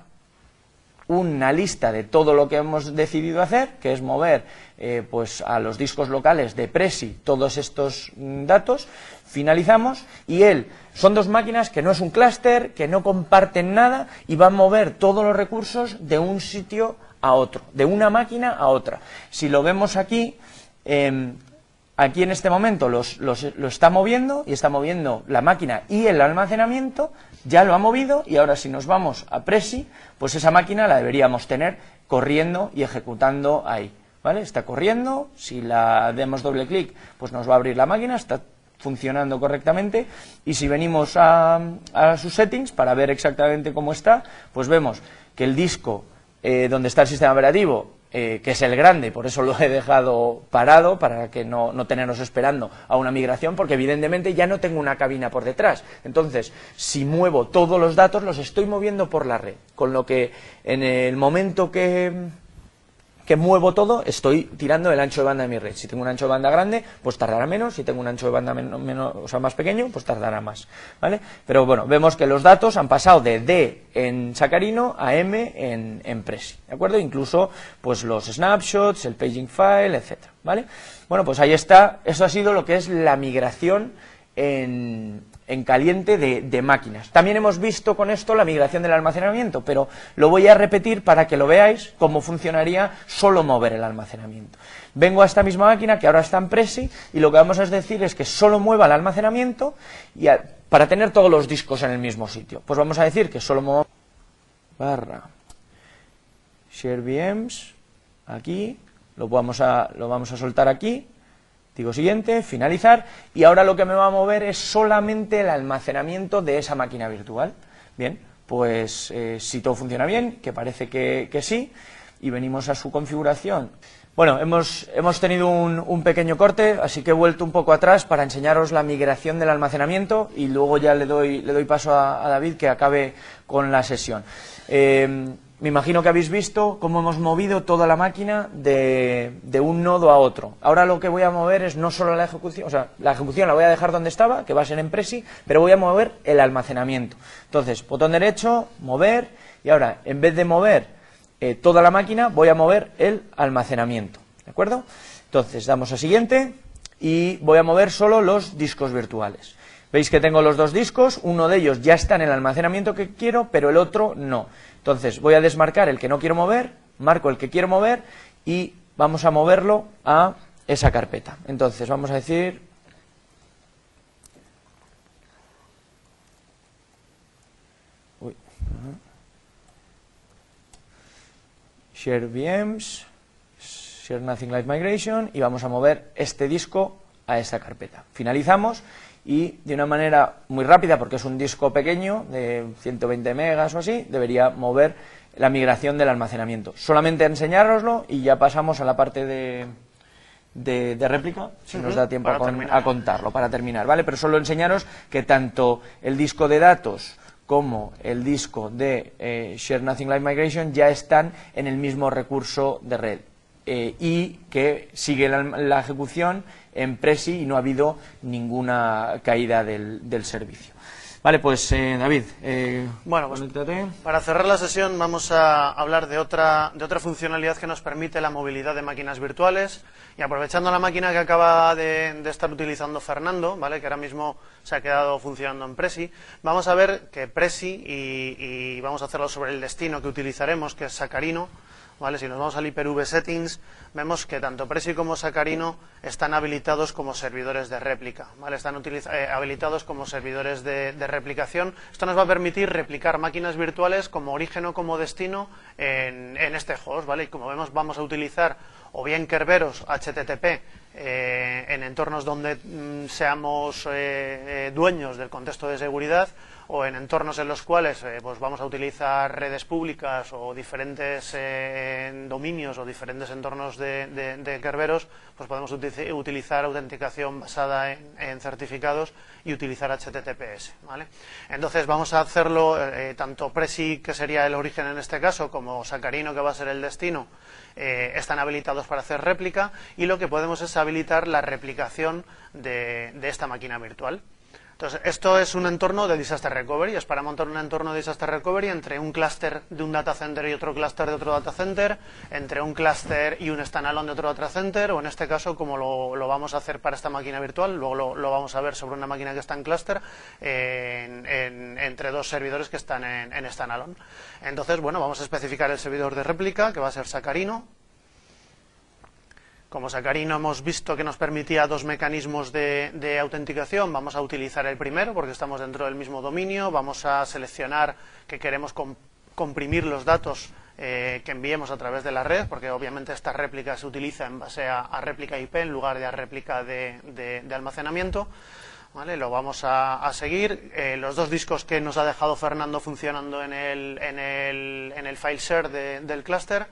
Speaker 1: una lista de todo lo que hemos decidido hacer, que es mover eh, pues a los discos locales de Presi todos estos mm, datos. Finalizamos y él, son dos máquinas que no es un clúster, que no comparten nada y van a mover todos los recursos de un sitio a otro, de una máquina a otra. Si lo vemos aquí, eh, aquí en este momento los, los, lo está moviendo y está moviendo la máquina y el almacenamiento, ya lo ha movido, y ahora si nos vamos a Presi, pues esa máquina la deberíamos tener corriendo y ejecutando ahí, ¿vale? Está corriendo, si la demos doble clic, pues nos va a abrir la máquina, está funcionando correctamente, y si venimos a, a sus settings para ver exactamente cómo está, pues vemos que el disco eh, donde está el sistema operativo, eh, que es el grande, por eso lo he dejado parado, para que no, no tenernos esperando a una migración, porque evidentemente ya no tengo una cabina por detrás. Entonces, si muevo todos los datos, los estoy moviendo por la red, con lo que en el momento que... que muevo todo, estoy tirando el ancho de banda de mi red. Si tengo un ancho de banda grande, pues tardará menos, si tengo un ancho de banda menos, menos, o sea, más pequeño, pues tardará más, ¿vale? Pero bueno, vemos que los datos han pasado de D en Saccharino a M en, en Prezi, ¿de acuerdo? Incluso pues los snapshots, el paging file, etcétera, ¿vale? Bueno, pues ahí está, eso ha sido lo que es la migración en... en caliente de, de máquinas. También hemos visto con esto la migración del almacenamiento, pero lo voy a repetir para que lo veáis cómo funcionaría solo mover el almacenamiento. Vengo a esta misma máquina que ahora está en Prezi y lo que vamos a decir es que solo mueva el almacenamiento y a, para tener todos los discos en el mismo sitio. Pues vamos a decir que solo mueva barra share V Ms aquí, lo vamos a, lo vamos a soltar aquí. Digo siguiente, finalizar, y ahora lo que me va a mover es solamente el almacenamiento de esa máquina virtual. Bien, pues eh, si todo funciona bien, que parece que, que sí, y venimos a su configuración. Bueno, hemos, hemos tenido un, un pequeño corte, así que he vuelto un poco atrás para enseñaros la migración del almacenamiento y luego ya le doy, le doy paso a, a David que acabe con la sesión. Eh, Me imagino que habéis visto cómo hemos movido toda la máquina de, de un nodo a otro. Ahora lo que voy a mover es no solo la ejecución, o sea, la ejecución la voy a dejar donde estaba, que va a ser en Prezi, pero voy a mover el almacenamiento. Entonces, botón derecho, mover, y ahora, en vez de mover eh, toda la máquina, voy a mover el almacenamiento, ¿de acuerdo? Entonces, damos a siguiente, y voy a mover solo los discos virtuales. Veis que tengo los dos discos, uno de ellos ya está en el almacenamiento que quiero, pero el otro no. Entonces voy a desmarcar el que no quiero mover, marco el que quiero mover y vamos a moverlo a esa carpeta. Entonces vamos a decir uy, share V Ms, share nothing like migration, y vamos a mover este disco a esta carpeta. Finalizamos. Y de una manera muy rápida, porque es un disco pequeño de ciento veinte megas o así, debería mover la migración del almacenamiento. Solamente enseñároslo y ya pasamos a la parte de, de, de réplica, si uh-huh. nos da tiempo a, con, a contarlo, para terminar, ¿vale? Pero solo enseñaros que tanto el disco de datos como el disco de eh, Share Nothing Like Migration ya están en el mismo recurso de red. Eh, y que sigue la, la ejecución en Prezi y no ha habido ninguna caída del, del servicio. Vale, pues eh, David, eh,
Speaker 2: bueno, pues, para cerrar la sesión vamos a hablar de otra, de otra funcionalidad que nos permite la movilidad de máquinas virtuales, y aprovechando la máquina que acaba de, de estar utilizando Fernando, ¿vale?, que ahora mismo se ha quedado funcionando en Prezi, vamos a ver que Prezi, y, y vamos a hacerlo sobre el destino que utilizaremos, que es Saccharino. ¿Vale? Si nos vamos al Hyper-V Settings, vemos que tanto Prezi como Saccharino están habilitados como servidores de réplica, ¿vale? Están eh, habilitados como servidores de, de replicación. Esto nos va a permitir replicar máquinas virtuales como origen o como destino en, en este host, ¿vale? Y como vemos, vamos a utilizar o bien Kerberos H T T P eh, en entornos donde mm, seamos eh, eh, dueños del contexto de seguridad, o en entornos en los cuales eh, pues vamos a utilizar redes públicas o diferentes eh, dominios o diferentes entornos de, de, de Kerberos, pues podemos util utilizar autenticación basada en, en certificados y utilizar H T T P S, ¿vale? Entonces vamos a hacerlo eh, tanto Prezi, que sería el origen en este caso, como Saccharino, que va a ser el destino, eh, están habilitados para hacer réplica, y lo que podemos es habilitar la replicación de, de esta máquina virtual. Entonces, esto es un entorno de Disaster Recovery, es para montar un entorno de Disaster Recovery entre un clúster de un data center y otro clúster de otro data center, entre un clúster y un standalone de otro data center, o en este caso, como lo, lo vamos a hacer para esta máquina virtual, luego lo, lo vamos a ver sobre una máquina que está en clúster, eh, en, en, entre dos servidores que están en, en standalone. Entonces, bueno, vamos a especificar el servidor de réplica, que va a ser Saccharino. Como Saccharino hemos visto que nos permitía dos mecanismos de, de autenticación, vamos a utilizar el primero porque estamos dentro del mismo dominio. Vamos a seleccionar que queremos comp comprimir los datos eh, que enviemos a través de la red, porque obviamente esta réplica se utiliza en base a, a réplica I P en lugar de a réplica de, de, de almacenamiento. ¿Vale? Lo vamos a, a seguir. Eh, los dos discos que nos ha dejado Fernando funcionando en el, en el, en el file share de, del clúster.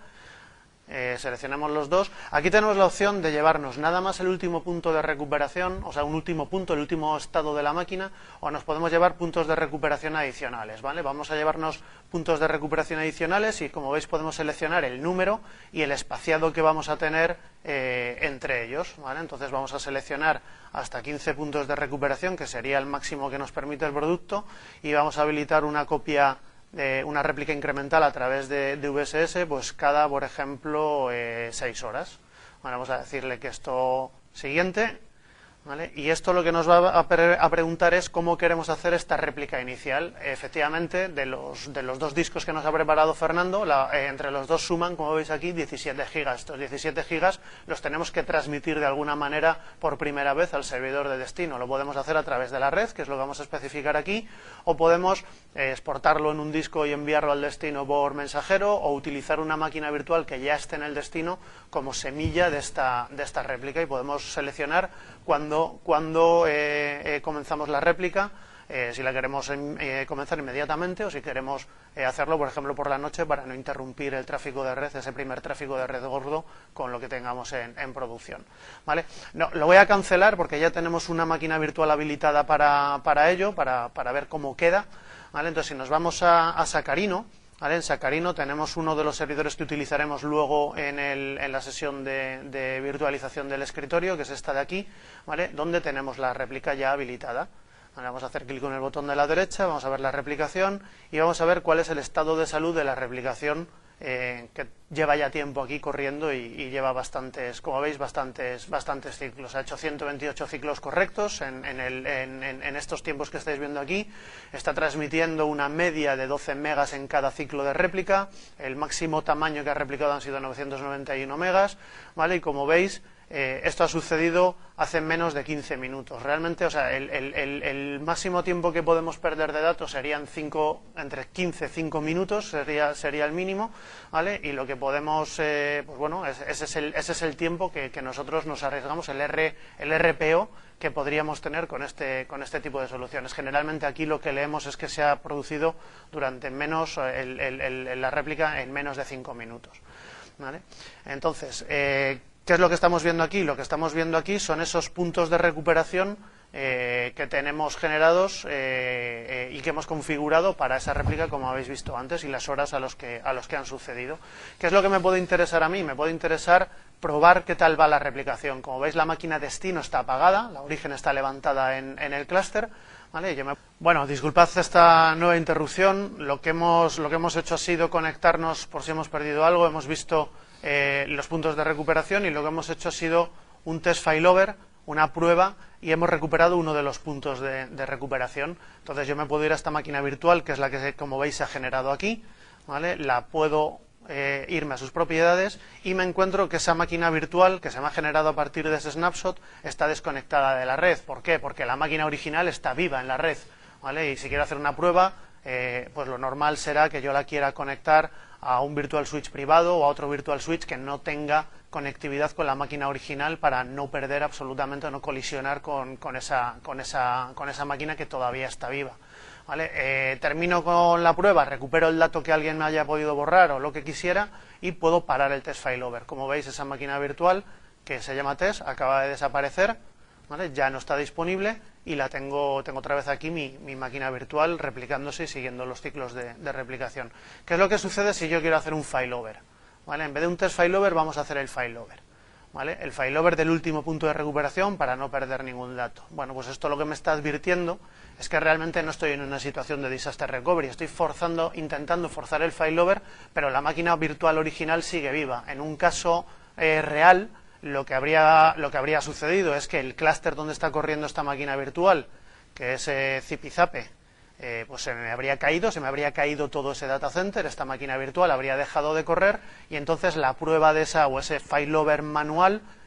Speaker 2: Eh, seleccionemos los dos. Aquí tenemos la opción de llevarnos nada más el último punto de recuperación, o sea, un último punto, el último estado de la máquina, o nos podemos llevar puntos de recuperación adicionales, ¿vale? Vamos a llevarnos puntos de recuperación adicionales y, como veis, podemos seleccionar el número y el espaciado que vamos a tener eh, entre ellos, ¿vale? Entonces vamos a seleccionar hasta quince puntos de recuperación, que sería el máximo que nos permite el producto, y vamos a habilitar una copia de una réplica incremental a través de, de V S S, pues cada, por ejemplo, eh, seis horas. Bueno, vamos a decirle que esto siguiente, ¿vale? Y esto lo que nos va a, pre a preguntar es cómo queremos hacer esta réplica inicial. Efectivamente, de los, de los dos discos que nos ha preparado Fernando, la, eh, entre los dos suman, como veis aquí, diecisiete gigas. Estos diecisiete gigas los tenemos que transmitir de alguna manera por primera vez al servidor de destino. Lo podemos hacer a través de la red, que es lo que vamos a especificar aquí, o podemos eh, exportarlo en un disco y enviarlo al destino por mensajero, o utilizar una máquina virtual que ya esté en el destino como semilla de esta, de esta réplica, y podemos seleccionar cuando, cuando eh, eh, comenzamos la réplica, eh, si la queremos eh, comenzar inmediatamente o si queremos eh, hacerlo, por ejemplo, por la noche para no interrumpir el tráfico de red, ese primer tráfico de red gordo con lo que tengamos en, en producción. ¿Vale? No, lo voy a cancelar porque ya tenemos una máquina virtual habilitada para, para ello, para, para ver cómo queda. ¿Vale? Entonces, si nos vamos a, a Sacarino, ¿vale? En Sacarino tenemos uno de los servidores que utilizaremos luego en, el, en la sesión de, de virtualización del escritorio, que es esta de aquí, ¿vale? Donde tenemos la réplica ya habilitada. Vale, vamos a hacer clic con el botón de la derecha, vamos a ver la replicación y vamos a ver cuál es el estado de salud de la replicación, eh, que lleva ya tiempo aquí corriendo y, y lleva bastantes, como veis, bastantes, bastantes ciclos. Ha hecho ciento veintiocho ciclos correctos en, en, el, en, en estos tiempos que estáis viendo aquí. Está transmitiendo una media de doce megas en cada ciclo de réplica. El máximo tamaño que ha replicado han sido novecientos noventa y uno megas, ¿vale? Y como veis, Eh, esto ha sucedido hace menos de quince minutos. Realmente, o sea, el, el, el, el máximo tiempo que podemos perder de datos serían cinco, entre quince y cinco minutos, sería, sería el mínimo, ¿vale? Y lo que podemos, eh, pues bueno, es, ese, es el, ese es el tiempo que, que nosotros nos arriesgamos, el, R, el R P O que podríamos tener con este, con este tipo de soluciones. Generalmente aquí lo que leemos es que se ha producido durante menos, el, el, el, la réplica en menos de cinco minutos, ¿vale? Entonces, eh, ¿qué es lo que estamos viendo aquí? Lo que estamos viendo aquí son esos puntos de recuperación eh, que tenemos generados eh, eh, y que hemos configurado para esa réplica, como habéis visto antes, y las horas a los que, a los que han sucedido. ¿Qué es lo que me puede interesar a mí? Me puede interesar probar qué tal va la replicación. Como veis, la máquina destino está apagada, la origen está levantada en, en el clúster. ¿Vale? Yo me... Bueno, disculpad esta nueva interrupción. Lo que hemos, lo que hemos hecho ha sido conectarnos por si hemos perdido algo. Hemos visto Eh, los puntos de recuperación y lo que hemos hecho ha sido un test failover, una prueba, y hemos recuperado uno de los puntos de, de recuperación. Entonces yo me puedo ir a esta máquina virtual, que es la que, como veis, se ha generado aquí, ¿vale? La puedo eh, irme a sus propiedades y me encuentro que esa máquina virtual que se me ha generado a partir de ese snapshot está desconectada de la red. ¿Por qué? Porque la máquina original está viva en la red, ¿vale? Y si quiero hacer una prueba, eh, pues lo normal será que yo la quiera conectar a un virtual switch privado o a otro virtual switch que no tenga conectividad con la máquina original para no perder absolutamente, no colisionar con, con, esa, con, esa, con esa máquina que todavía está viva. ¿Vale? Eh, termino con la prueba, recupero el dato que alguien me haya podido borrar o lo que quisiera y puedo parar el test failover. Como veis, esa máquina virtual que se llama test acaba de desaparecer, ¿vale? Ya no está disponible y la tengo, tengo otra vez aquí mi, mi máquina virtual replicándose y siguiendo los ciclos de, de replicación. ¿Qué es lo que sucede si yo quiero hacer un failover? ¿Vale? En vez de un test failover vamos a hacer el failover, ¿vale? El failover del último punto de recuperación para no perder ningún dato. Bueno, pues esto lo que me está advirtiendo es que realmente no estoy en una situación de disaster recovery, estoy forzando, intentando forzar el failover, pero la máquina virtual original sigue viva. En un caso eh, real, Lo que, habría, lo que habría sucedido es que el clúster donde está corriendo esta máquina virtual, que es eh, Zipizape, eh, pues se me habría caído, se me habría caído todo ese data center, esta máquina virtual habría dejado de correr y entonces la prueba de esa o ese failover manual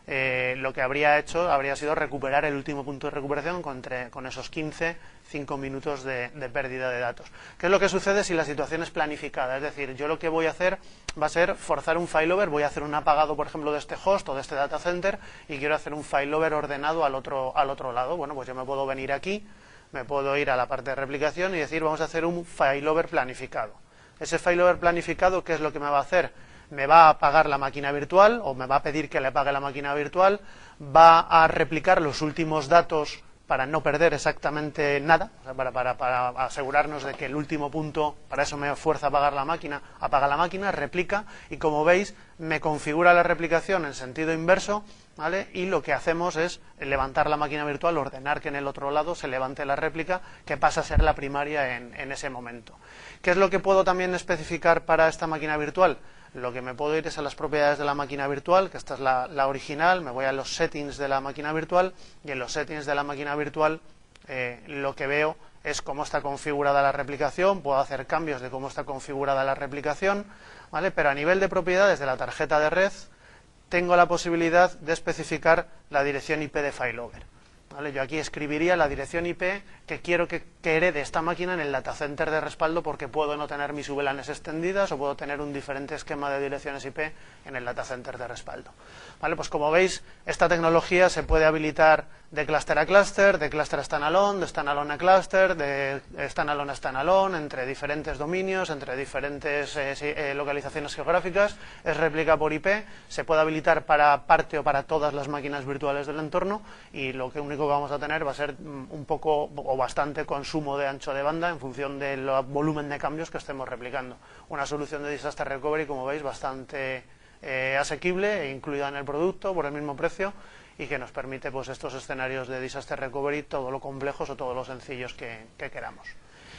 Speaker 2: eh, lo que habría hecho habría sido recuperar el último punto de recuperación con, tre, con esos quince, cinco minutos de, de pérdida de datos. ¿Qué es lo que sucede si la situación es planificada? Es decir, yo lo que voy a hacer va a ser forzar un failover, voy a hacer un apagado, por ejemplo, de este host o de este data center y quiero hacer un failover ordenado al otro, al otro lado. Bueno, pues yo me puedo venir aquí, me puedo ir a la parte de replicación y decir, vamos a hacer un failover planificado. Ese failover planificado, ¿qué es lo que me va a hacer? Me va a apagar la máquina virtual o me va a pedir que le apague la máquina virtual, va a replicar los últimos datos para no perder exactamente nada, o sea, para, para, para asegurarnos de que el último punto, para eso me fuerza a apagar la máquina, apaga la máquina, replica y como veis me configura la replicación en sentido inverso, ¿vale? Y lo que hacemos es levantar la máquina virtual, ordenar que en el otro lado se levante la réplica que pasa a ser la primaria en, en ese momento. ¿Qué es lo que puedo también especificar para esta máquina virtual? Lo que me puedo ir es a las propiedades de la máquina virtual, que esta es la, la original, me voy a los settings de la máquina virtual y en los settings de la máquina virtual eh, lo que veo es cómo está configurada la replicación, puedo hacer cambios de cómo está configurada la replicación, ¿vale? Pero a nivel de propiedades de la tarjeta de red tengo la posibilidad de especificar la dirección I P de failover. ¿Vale? Yo aquí escribiría la dirección I P que quiero que, que herede esta máquina en el datacenter de respaldo porque puedo no tener mis V LANs extendidas o puedo tener un diferente esquema de direcciones I P en el datacenter de respaldo. ¿Vale? Pues como veis, esta tecnología se puede habilitar de clúster a clúster, de clúster a standalone, de standalone a clúster, de standalone a standalone, entre diferentes dominios, entre diferentes eh, eh, localizaciones geográficas, es réplica por I P, se puede habilitar para parte o para todas las máquinas virtuales del entorno y lo que único que vamos a tener va a ser un poco o bastante consumo de ancho de banda en función del volumen de cambios que estemos replicando. Una solución de disaster recovery, como veis, bastante eh, asequible e incluida en el producto por el mismo precio y que nos permite pues estos escenarios de disaster recovery todo lo complejos o todo lo sencillos que, que queramos.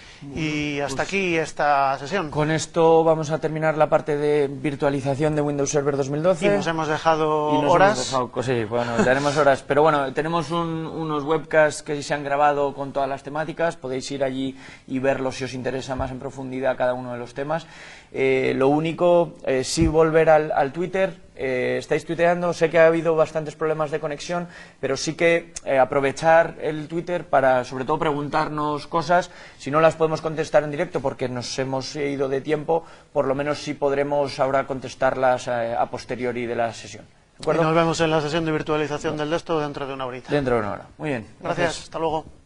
Speaker 2: Y hasta pues, aquí esta sesión.
Speaker 1: Con esto vamos a terminar la parte de virtualización de Windows Server dos mil doce.
Speaker 2: Y nos hemos dejado
Speaker 1: y nos
Speaker 2: horas.
Speaker 1: Hemos dejado, sí, bueno, tenemos horas. Pero bueno, tenemos un, unos webcasts que se han grabado con todas las temáticas. Podéis ir allí y verlos si os interesa más en profundidad cada uno de los temas. Eh, lo único, eh, sí volver al, al Twitter. Eh, estáis tuiteando, sé que ha habido bastantes problemas de conexión, pero sí que eh, aprovechar el Twitter para sobre todo preguntarnos cosas, si no las podemos contestar en directo porque nos hemos ido de tiempo, por lo menos sí podremos ahora contestarlas eh, a posteriori de la sesión. ¿De acuerdo?
Speaker 2: Y nos vemos en la sesión de virtualización del desktop dentro de una horita.
Speaker 1: Dentro de una hora. Muy bien.
Speaker 2: Gracias. Gracias. Hasta luego.